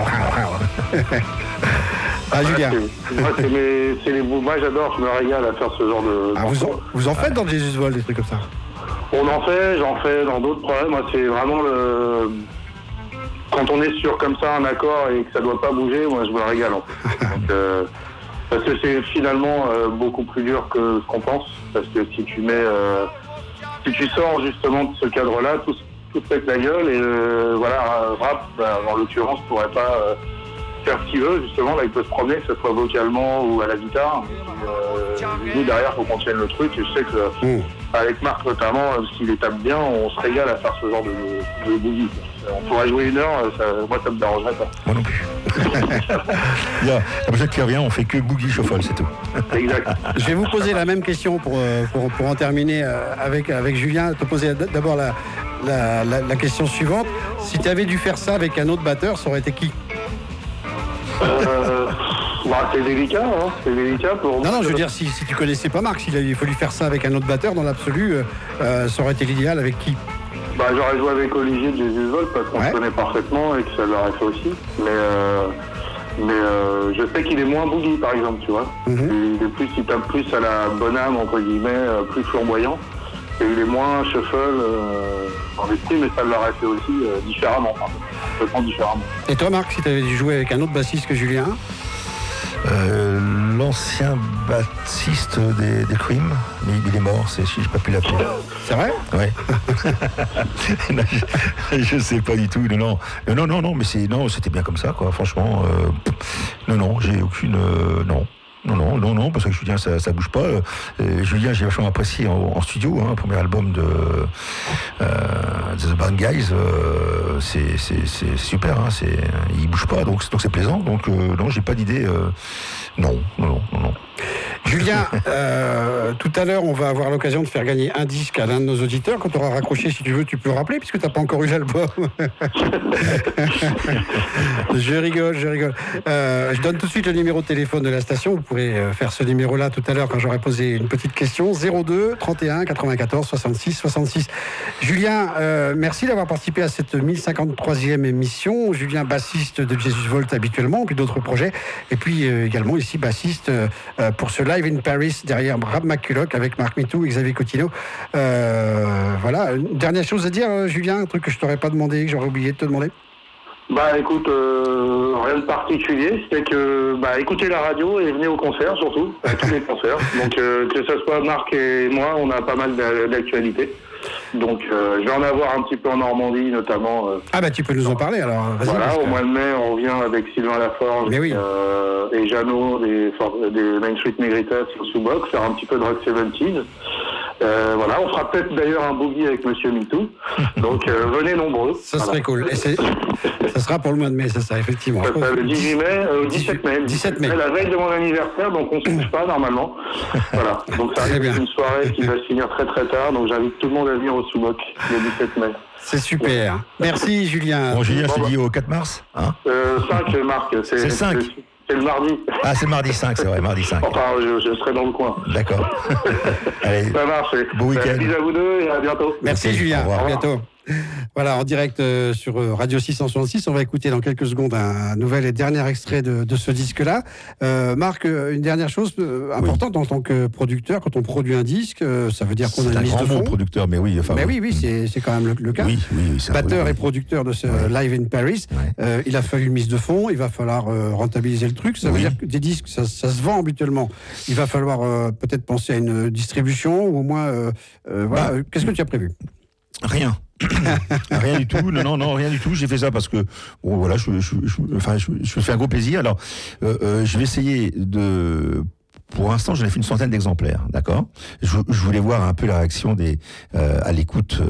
Ah, Julien. C'est les bouts. Moi, j'adore, je me régale à faire ce genre de... Ah, vous en faites dans Jesus Vol, des trucs comme ça? On en fait, j'en fais dans d'autres problèmes. Moi, c'est vraiment quand on est sur comme ça un accord et que ça doit pas bouger, moi, je me régale. En fait. Donc, parce que c'est finalement beaucoup plus dur que ce qu'on pense. Parce que si tu sors justement de ce cadre-là, tout pète la gueule et voilà, un rap, en l'occurrence, pourrait pas faire ce qu'il veut, justement, là il peut se promener, que ce soit vocalement ou à la guitare. Nous derrière, faut qu'on tienne le truc, et je sais que avec Marc notamment, s'il les tape bien, on se régale à faire ce genre de boogie. On pourrait jouer 1 heure, moi ça me dérangerait pas. Moi non plus. Il y a la musique qui revient, on fait que boogie shuffle, c'est tout. Exact. Je vais vous poser la même question pour en terminer avec Julien. Te poser d'abord la question suivante. Si tu avais dû faire ça avec un autre batteur, ça aurait été qui? C'est délicat, hein. C'est délicat pour... Non, je veux dire, si tu connaissais pas Marc, s'il avait fallu faire ça avec un autre batteur, dans l'absolu, ça aurait été l'idéal avec qui? J'aurais joué avec Olivier de Jesus Vol parce qu'on se connaît parfaitement et que ça l'aurait fait aussi. Mais je sais qu'il est moins boogie, par exemple, tu vois. Il tape plus à la bonne âme, entre guillemets, plus flamboyant. Et il est moins shuffle dans l'esprit, mais ça l'aurait fait aussi différemment, complètement différemment. Et toi, Marc, si tu avais dû jouer avec un autre bassiste que Julien? L'ancien bassiste des Cream, mais il est mort, j'ai pas pu l'appeler. C'est vrai? Ouais. Non, je sais pas du tout. Non, mais c'était bien comme ça, quoi. Franchement, non, j'ai aucune, non. Non, parce que Julien, ça bouge pas. Julien, j'ai vachement apprécié en studio, hein, premier album de The Band Guys. C'est super, hein, il bouge pas, donc c'est plaisant. Donc non, j'ai pas d'idée. Non. Julien, tout à l'heure, on va avoir l'occasion de faire gagner un disque à l'un de nos auditeurs. Quand tu auras raccroché, si tu veux, tu peux rappeler, puisque tu n'as pas encore eu l'album. Je rigole. Je donne tout de suite le numéro de téléphone de la station. Vous pourrez faire ce numéro-là tout à l'heure quand j'aurai posé une petite question. 02 31 94 66 66. Julien, merci d'avoir participé à cette 1053e émission. Julien, bassiste de Jesus Volt habituellement, puis d'autres projets. Et puis également ici, bassiste pour ce Live in Paris derrière Rob McCulloch avec Marc Mitou et Xavier Coutinho. Voilà. Une dernière chose à dire, Julien, un truc que je t'aurais pas demandé, que j'aurais oublié de te demander. Écoute, rien de particulier, c'est que écoutez la radio et venez au concert surtout, à tous les concerts. Donc que ce soit Marc et moi, on a pas mal d'actualités. Donc je vais en avoir un petit peu en Normandie notamment. Tu peux nous en parler alors. Vas-y, voilà, au mois de mai, on revient avec Sylvain Laforge et Jeannot des Main Street Negritas sur Sous-Box, faire un petit peu de rock 70s. Voilà, on fera peut-être d'ailleurs un boogie avec Monsieur MeToo. Donc venez nombreux. Ça serait cool. Et ça sera pour le mois de mai, c'est ça, effectivement. Ça sera le 18 mai, 17 mai. 17 mai. C'est la veille de mon anniversaire, donc on ne se couche pas normalement. Voilà, donc ça Très arrive bien. une soirée qui va se finir très très tard, donc j'invite tout le monde à venir au Sous-Boc le 17 mai. C'est super. Merci, Julien. Bon, Julien, je Bon, te dis au 4 mars. Hein 5, Marc. C'est 5. C'est le mardi. Ah, c'est le mardi 5, c'est vrai, mardi 5. Enfin, je serai dans le coin. D'accord. Allez, Ça marche. Bon week-end. Bisous à vous deux et à bientôt. Merci, Ok, Julien. au revoir. À bientôt. Voilà, en direct sur Radio 666, on va écouter dans quelques secondes un nouvel et dernier extrait de ce disque-là. Marc, une dernière chose importante en tant que producteur, quand on produit un disque, ça veut dire qu'on a c'est une un liste grand de mot fond. producteur, mais oui. Enfin, Mais oui, c'est quand même le cas. Oui, c'est un Batteur oui. et producteur de ce Ouais. Live in Paris. Ouais. Il a fallu une mise de fond, il va falloir rentabiliser le truc. Ça veut Oui. dire que des disques, ça se vend habituellement. Il va falloir peut-être penser à une distribution ou au moins. Voilà. Qu'est-ce que tu as prévu ? Rien. Rien du tout, non, rien du tout. J'ai fait ça parce que, bon, voilà, je me fais un gros plaisir. Alors, je vais essayer de... Pour l'instant, j'en ai fait une centaine d'exemplaires, d'accord. Je voulais voir un peu la réaction à l'écoute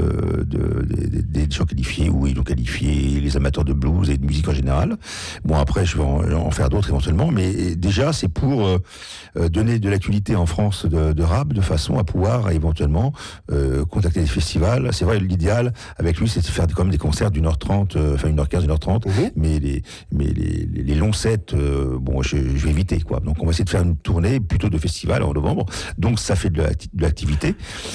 des gens qualifiés ou non qualifiés, les amateurs de blues et de musique en général. Bon, après, je vais en faire d'autres éventuellement, mais déjà, c'est pour donner de l'actualité en France de rap, de façon à pouvoir éventuellement contacter des festivals. C'est vrai, l'idéal avec lui, c'est de faire comme des concerts d'1h30, enfin 1h15, 1h30, mais les longs sets, bon, je vais éviter, quoi. Donc, on va essayer de faire une tournée plutôt de festival en novembre, donc ça fait de l'activité,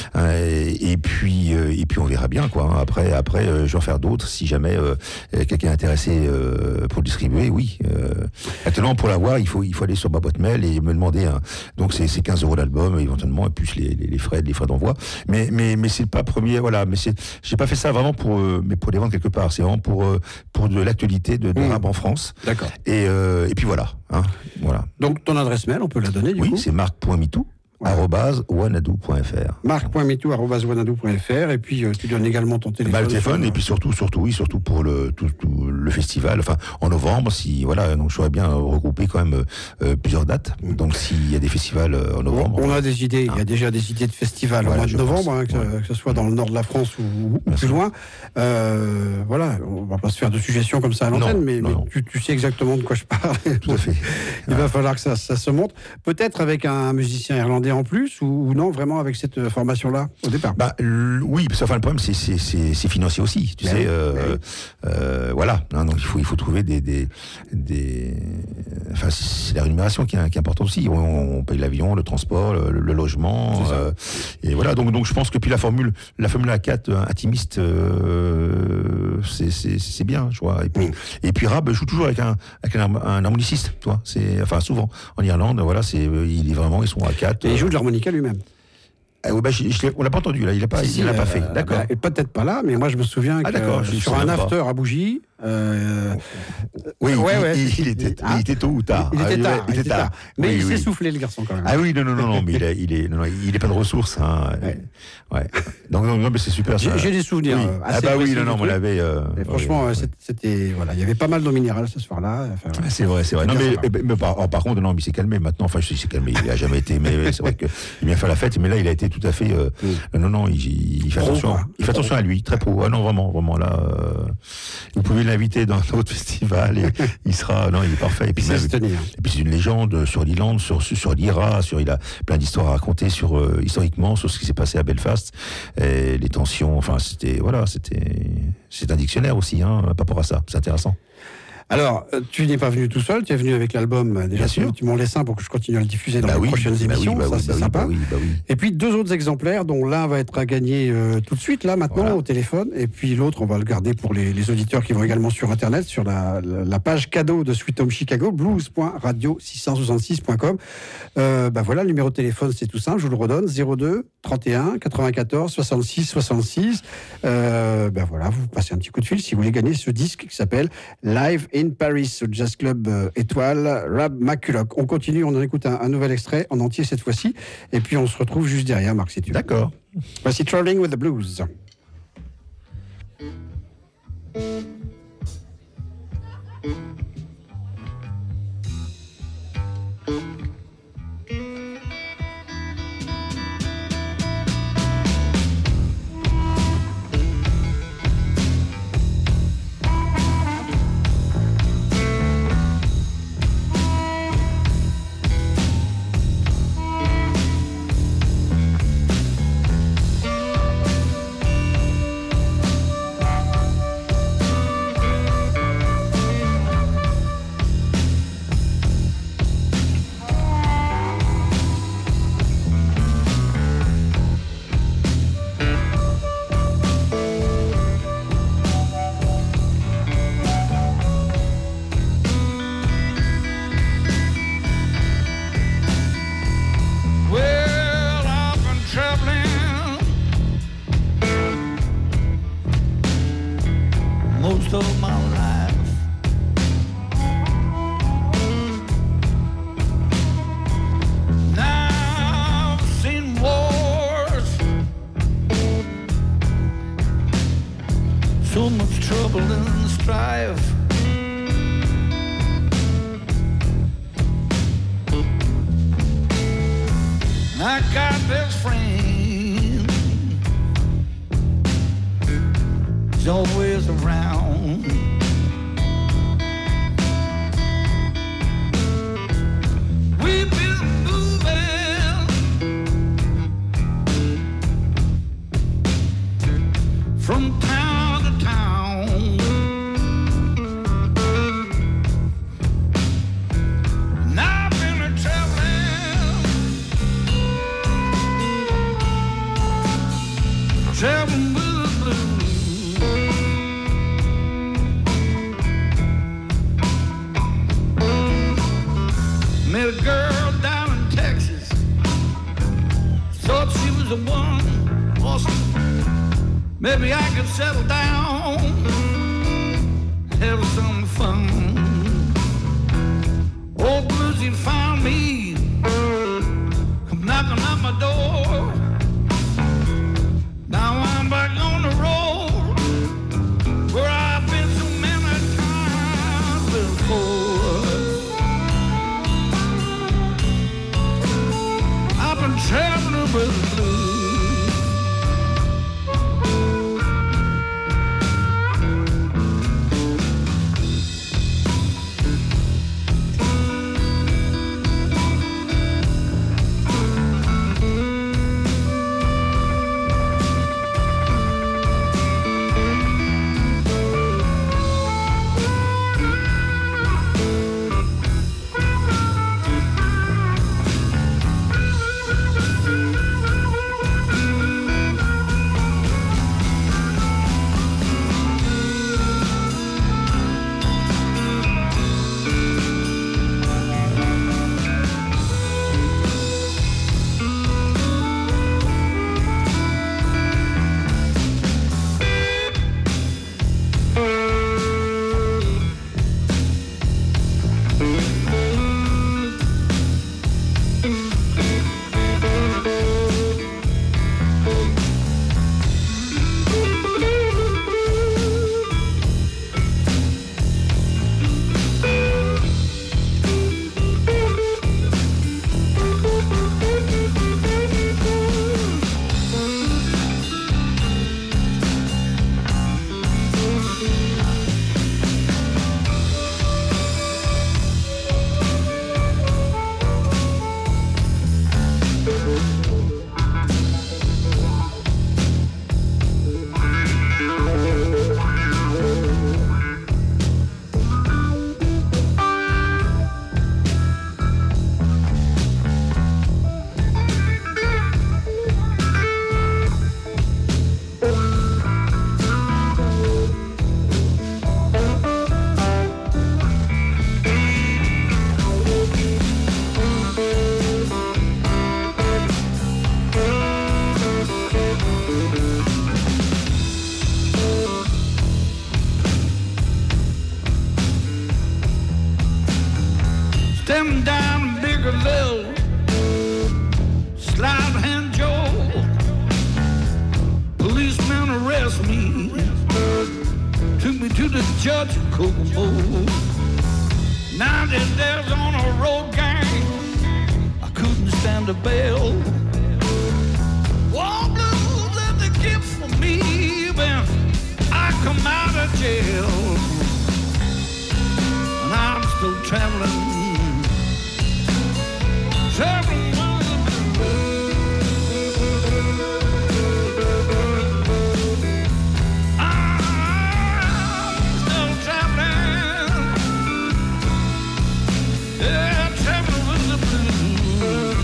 et puis on verra bien, quoi. Après je vais en faire d'autres si jamais quelqu'un est intéressé pour le distribuer. Oui, actuellement pour l'avoir il faut aller sur ma boîte mail et me demander donc c'est 15 € l'album éventuellement, et plus les frais d'envoi, mais c'est pas premier, voilà, mais j'ai pas fait ça vraiment pour les vendre quelque part, c'est vraiment pour de l'actualité de rap en France. D'accord. Et puis voilà, hein, voilà. Donc ton adresse mail, on peut la donner du coup. Oui, c'est marc.mitou @wanadoo.fr. marc.mitou@wanadoo.fr, et puis tu donnes également ton téléphone. Le téléphone, et puis surtout pour tout le festival, enfin en novembre, si voilà, donc j'aurais bien regroupé quand même plusieurs dates. Donc s'il y a des festivals en novembre, on a des idées, il y a déjà des idées de festivals Voilà, au mois de je novembre, pense. que ce soit dans le nord de la France ou plus sûr. loin. Voilà, on va pas se faire de suggestions comme ça à l'antenne, Non, mais non. tu sais exactement de quoi je parle. tout à fait. Il va falloir que ça se monte, peut-être avec un musicien irlandais en plus, ou non, vraiment avec cette formation-là au départ. Oui, parce que enfin, le problème c'est financier aussi, tu sais. Voilà, hein, donc il faut trouver enfin c'est la rémunération qui est importante aussi. On paye l'avion, le transport, le logement, et voilà. Donc je pense que puis la formule A4 intimiste, c'est bien, je vois. Et puis Rab joue toujours avec un harmoniciste, tu vois. C'est enfin souvent en Irlande, voilà, ils sont à 4. Et il joue de l'harmonica lui-même. On l'a pas entendu là, il l'a pas fait. D'accord. Et peut-être pas là, mais moi je me souviens que je sur sais un même pas. after à Bougie. Oui, ouais. il était tôt ou tard. Il était tard. Mais Oui, il s'est oui. soufflé le garçon quand même. Ah oui, non, mais il est pas de ressources, hein. Ouais. Donc non, mais c'est super. Ça. J'ai des souvenirs. Oui. Assez oui, précis non, du on l'avait. Et franchement, c'était voilà, il y avait pas mal d'eau minérale ce soir-là. Enfin, voilà. C'est vrai. Non, mais par contre, non, mais il s'est calmé maintenant. Enfin, je sais qu'il s'est calmé. Il a jamais été. Mais c'est vrai qu'il a bien fait la fête. Mais là, il a été tout à fait. Non, il fait attention. Quoi. Il fait attention à lui, très pro. Ah non, vraiment là. Vous pouvez l'inviter dans notre festival. Et il sera. Non, il est parfait. Et puis c'est tenir. Et puis c'est une légende sur l'Irlande, sur l'IRA, il a plein d'histoires à raconter historiquement sur ce qui s'est passé à Belfast, et les tensions. Enfin, c'est un dictionnaire aussi, hein, par rapport à ça. C'est intéressant. Alors, tu n'es pas venu tout seul, tu es venu avec l'album. Déjà, Bien sûr. tu m'en laisses un pour que je continue à le diffuser dans les prochaines émissions. Ça, c'est sympa. Oui. Et puis 2 autres exemplaires, dont l'un va être à gagner tout de suite, là, maintenant, Voilà. au téléphone. Et puis l'autre, on va le garder pour les auditeurs qui vont également sur Internet, sur la page cadeau de Sweet Home Chicago, blues.radio666.com. Voilà, le numéro de téléphone, c'est tout simple, je vous le redonne, 02 31 94 66 66. Voilà, vous passez un petit coup de fil si vous voulez gagner ce disque qui s'appelle Live in Paris, au Jazz Club Étoile, Rab McCulloch. On continue, on en écoute un nouvel extrait en entier cette fois-ci, et puis on se retrouve juste derrière, Marc, si tu veux. D'accord. Voici Traveling with the Blues. trouble and strife. I got best friend, he's always around. We've been moving from town to town. And I've been traveling with the blues. Met a girl down in Texas, thought she was the one. Awesome. Maybe I could settle down, have some fun. Old Bluesy found me, come knocking on my door. Now I'm back on the road, where I've been so many times before. I've been traveling with the blues. Them down in Biggerville, Slide Hand Joe, policeman arrest me, took me to the judge in Kokomo. Now that there's on a road gang, I couldn't stand the bail. War blues that they give for me when I come out of jail, and I'm still traveling. Traveling with the blues. I'm still traveling. Yeah, traveling with the blues.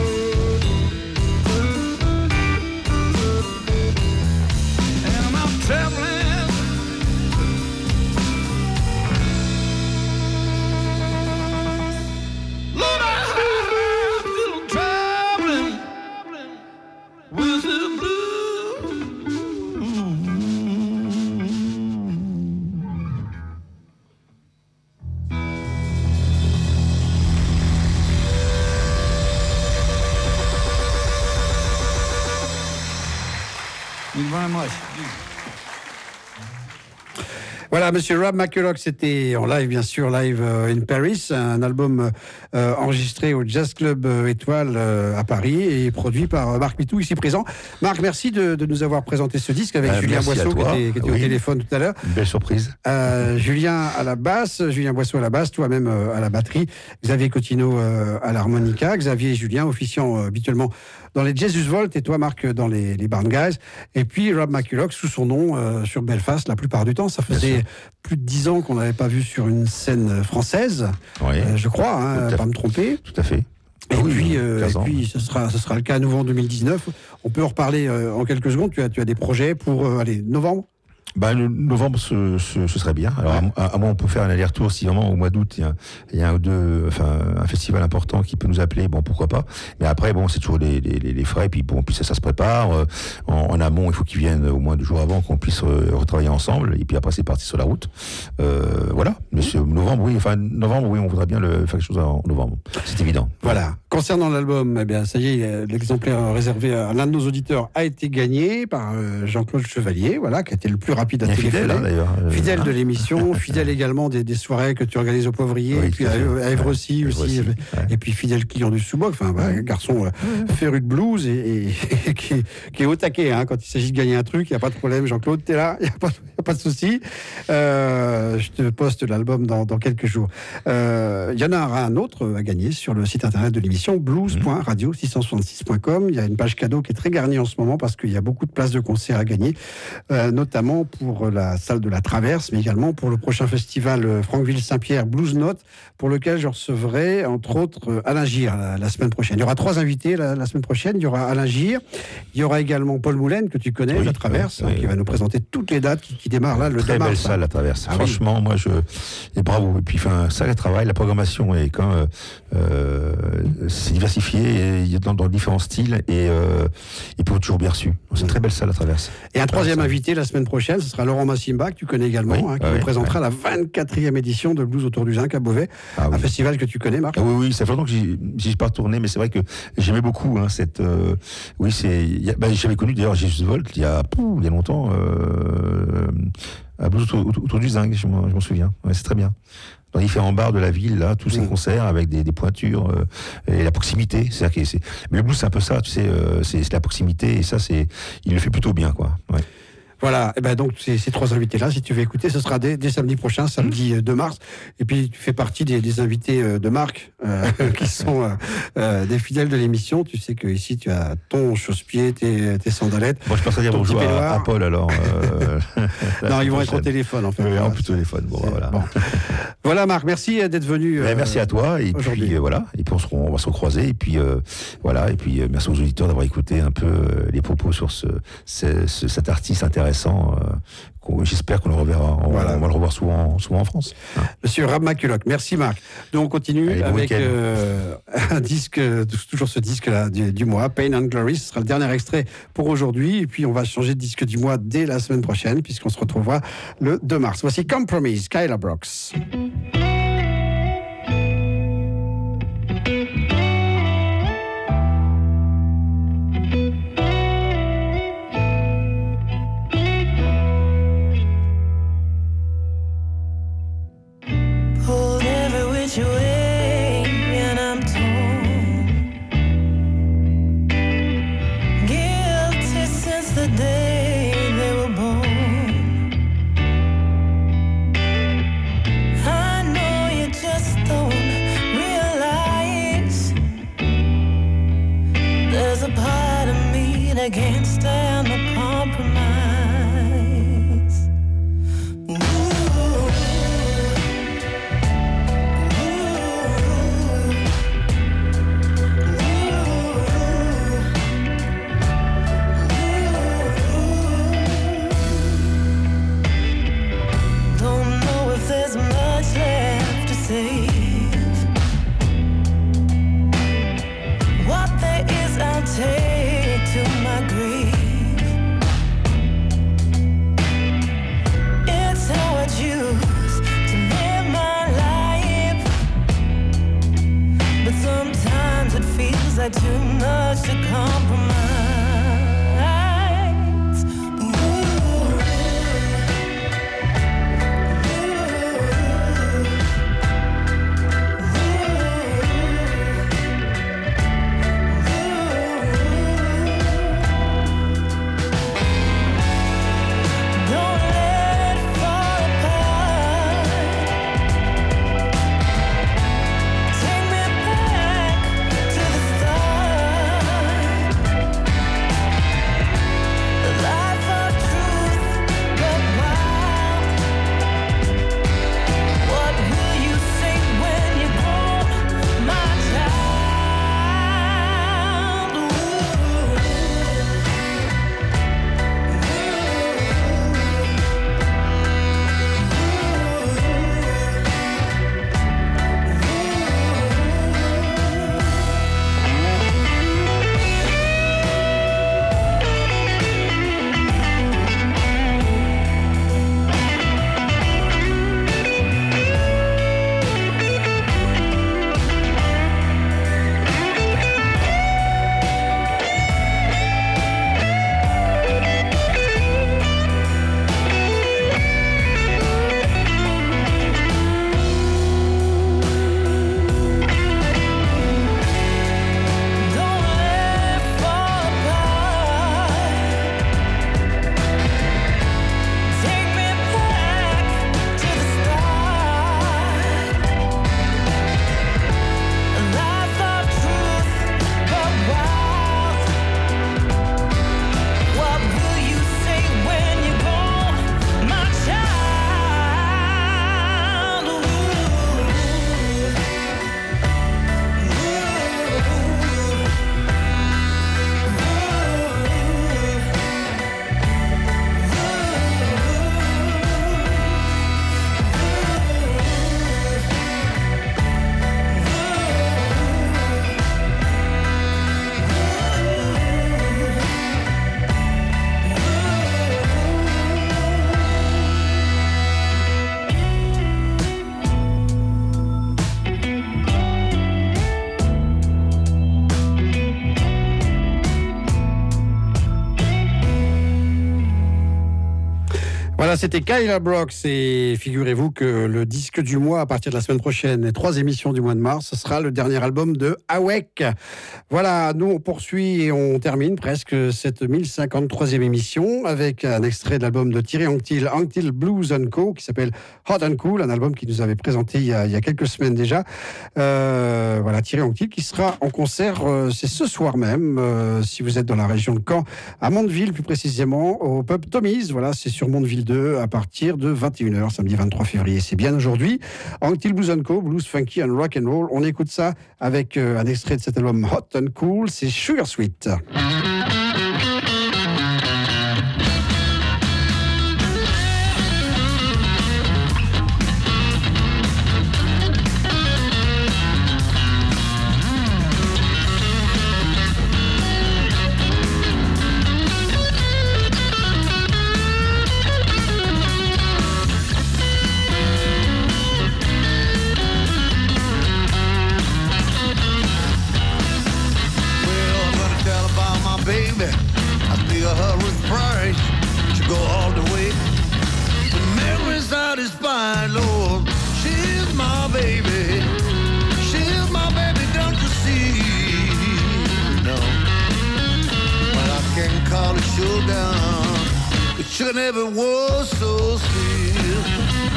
And I'm traveling. Lord, with the blues. Thank you very much. Voilà, monsieur Rob McCulloch, c'était en live, bien sûr, live in Paris, un album enregistré au Jazz Club Étoile à Paris et produit par Marc Mitou, ici présent. Marc, merci de nous avoir présenté ce disque avec Julien Boisseau, qui était au téléphone tout à l'heure. Une belle surprise. Julien à la basse, Julien Boisseau à la basse, toi-même à la batterie, Xavier Cottineau à l'harmonica, Xavier et Julien officiant habituellement dans les Jesus Volt et toi, Marc, dans les Barn Guys. Et puis Rob McCulloch sous son nom sur Belfast la plupart du temps. Ça faisait plus de 10 ans qu'on n'avait pas vu sur une scène française, je crois, pas me tromper. Tout à fait. Et puis ce sera le cas à nouveau en 2019. On peut en reparler en quelques secondes. Tu as des projets pour novembre? Novembre, ce serait bien. Alors, à moins on peut faire un aller-retour si vraiment au mois d'août il y a un ou deux, un festival important qui peut nous appeler. Bon, pourquoi pas. Mais après, c'est toujours les frais. Puis puis ça se prépare. En amont, il faut qu'ils viennent au moins 2 jours avant qu'on puisse retravailler ensemble. Et puis après, c'est parti sur la route. Voilà. Mais novembre, on voudrait bien faire quelque chose en novembre. C'est évident. Voilà. Concernant l'album, ça y est, l'exemplaire réservé à l'un de nos auditeurs a été gagné par Jean-Claude Chevalier, qui a été le plus rapide à téléphoner. Fidèle, d'ailleurs. Fidèle de l'émission, fidèle également des soirées que tu organises au Poivrier, et puis à Évrecy aussi. Et puis fidèle client du Sous-Boc, garçon féru de blues et qui est au taquet quand il s'agit de gagner un truc, il n'y a pas de problème. Jean-Claude, t'es là, il n'y a pas de souci. Je te poste l'album dans quelques jours. Il y en aura un autre à gagner sur le site internet de l'émission, blues.radio666.com. Il y a une page cadeau qui est très garnie en ce moment parce qu'il y a beaucoup de places de concert à gagner, notamment pour la salle de la Traverse, mais également pour le prochain festival Franqueville-Saint-Pierre Blues Note, pour lequel je recevrai entre autres Alain Gir la semaine prochaine. Il y aura 3 invités la semaine prochaine. Il y aura Alain Gir, il y aura également Paul Moulin, que tu connais, la Traverse, qui va nous présenter toutes les dates qui démarrent là le 2 mars. Très belle salle, la Traverse. Franchement, moi, et bravo. Et puis, ça, le travail, la programmation est quand même c'est diversifié dans différents styles et pour toujours bien reçu. C'est une très belle salle, la Traverse. Et un troisième invité la semaine prochaine, ce sera Laurent Massimba, que tu connais également, qui nous présentera la 24e édition de Blues autour du Zinc à Beauvais, un festival que tu connais, Marc. Oui, ça fait longtemps que j'y suis pas retourné, mais c'est vrai que j'aimais beaucoup cette. J'avais connu d'ailleurs Jesus Volt il y a longtemps à Blues autour du Zinc, je m'en souviens. C'est très bien. Dans différents bars de la ville, là, tous ces concerts avec des pointures et la proximité. Mais le blues, c'est un peu ça, tu sais, c'est la proximité et ça, il le fait plutôt bien, quoi. Ouais. Voilà, et donc ces 3 invités-là, si tu veux écouter, ce sera dès samedi prochain, samedi 2 mars. Et puis tu fais partie des invités de Marc, qui sont des fidèles de l'émission. Tu sais que ici tu as ton chausse-pied, tes sandalettes. Bon, je pense à dire bonjour à Paul alors. Non, ils vont être au téléphone en fait. Oui, plutôt au téléphone. Voilà. Voilà Marc, merci d'être venu. Merci à toi et puis voilà. Et puis on va se recroiser et puis voilà. Et puis merci aux auditeurs d'avoir écouté un peu les propos sur cet artiste intéressant. J'espère qu'on le reverra. On va le revoir souvent en France. Monsieur Rob McCulloch, merci Marc. Donc on continue avec un disque, toujours ce disque-là du mois, Pain and Glory. Ce sera le dernier extrait pour aujourd'hui. Et puis on va changer de disque du mois dès la semaine prochaine, puisqu'on se retrouvera le 2 mars. Voici Compromise, Kyla Brooks. Can't stand the compromise. Don't know if there's much left to save. What there is, I'll take to my grave. It's how I choose to live my life, but sometimes it feels like too much to compromise. Ooh. Voilà, c'était Kyla Brooks et figurez-vous que le disque du mois à partir de la semaine prochaine, les 3 émissions du mois de mars, ce sera le dernier album de Awake. Voilà, nous on poursuit et on termine presque cette 1053e émission avec un extrait de l'album de Thierry Anctil, Anctil Blues & Co, qui s'appelle Hot and Cool, un album qu'il nous avait présenté il y a quelques semaines déjà. Voilà, Thierry Anctil qui sera en concert, c'est ce soir même, si vous êtes dans la région de Caen, à Mondeville plus précisément, au pub Tommy's. Voilà, c'est sur Mondeville 2 à partir de 21h, samedi 23 février. C'est bien aujourd'hui. Anctil Blues & Co, Blues Funky and Rock and Roll. On écoute ça avec un extrait de cet album Hot and Cool, c'est Sugar Sweet. Sugar never was so sweet.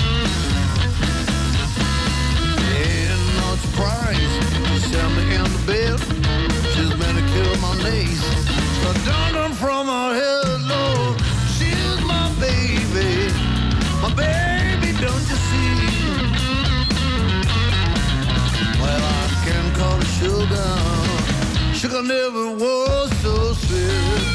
And no surprise, she sat me in the bed. She's manicured my knees. So don't run from her head, Lord. She's my baby. My baby, don't you see? Well, I can call her sugar. Sugar never was so sweet.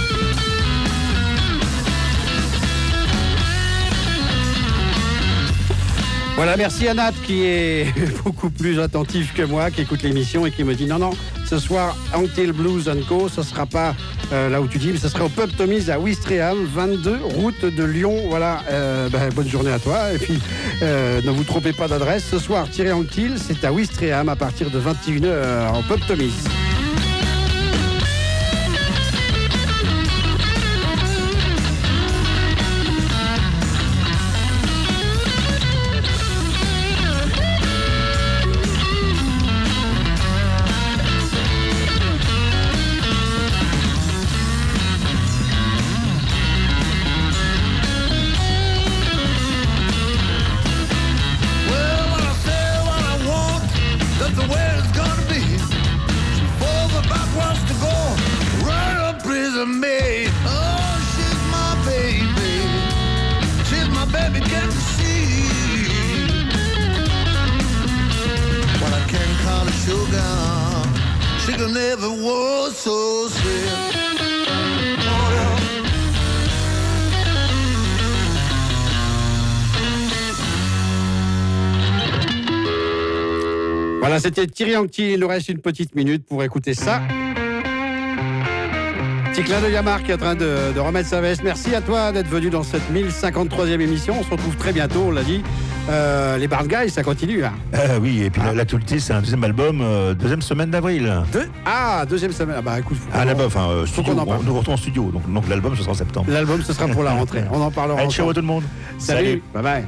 Voilà, merci à Nat qui est beaucoup plus attentif que moi, qui écoute l'émission et qui me dit non, ce soir, Anctil Blues & Co, ce ne sera pas là où tu dis, mais ce sera au pub Tommy's à Ouistreham, 22 route de Lyon. Voilà, bonne journée à toi. Et puis, ne vous trompez pas d'adresse. Ce soir, Thierry Anctil, c'est à Ouistreham à partir de 21h au pub Tommy's. Voilà, c'était Thierry Anctil. Il nous reste une petite minute pour écouter ça. Petit clin d'œil à Marc qui est en train de remettre sa veste. Merci à toi d'être venu dans cette 1053e émission. On se retrouve très bientôt, on l'a dit. Les Barn Guys, ça continue. Hein. Oui, et puis l'actualité, c'est un deuxième album, deuxième semaine d'avril. Deuxième semaine. Ah bah écoute, studio, nous retournons en studio. Donc l'album, ce sera en septembre. L'album, ce sera pour la rentrée. On en parlera. Allez, ciao à tout le monde. Salut. Bye bye.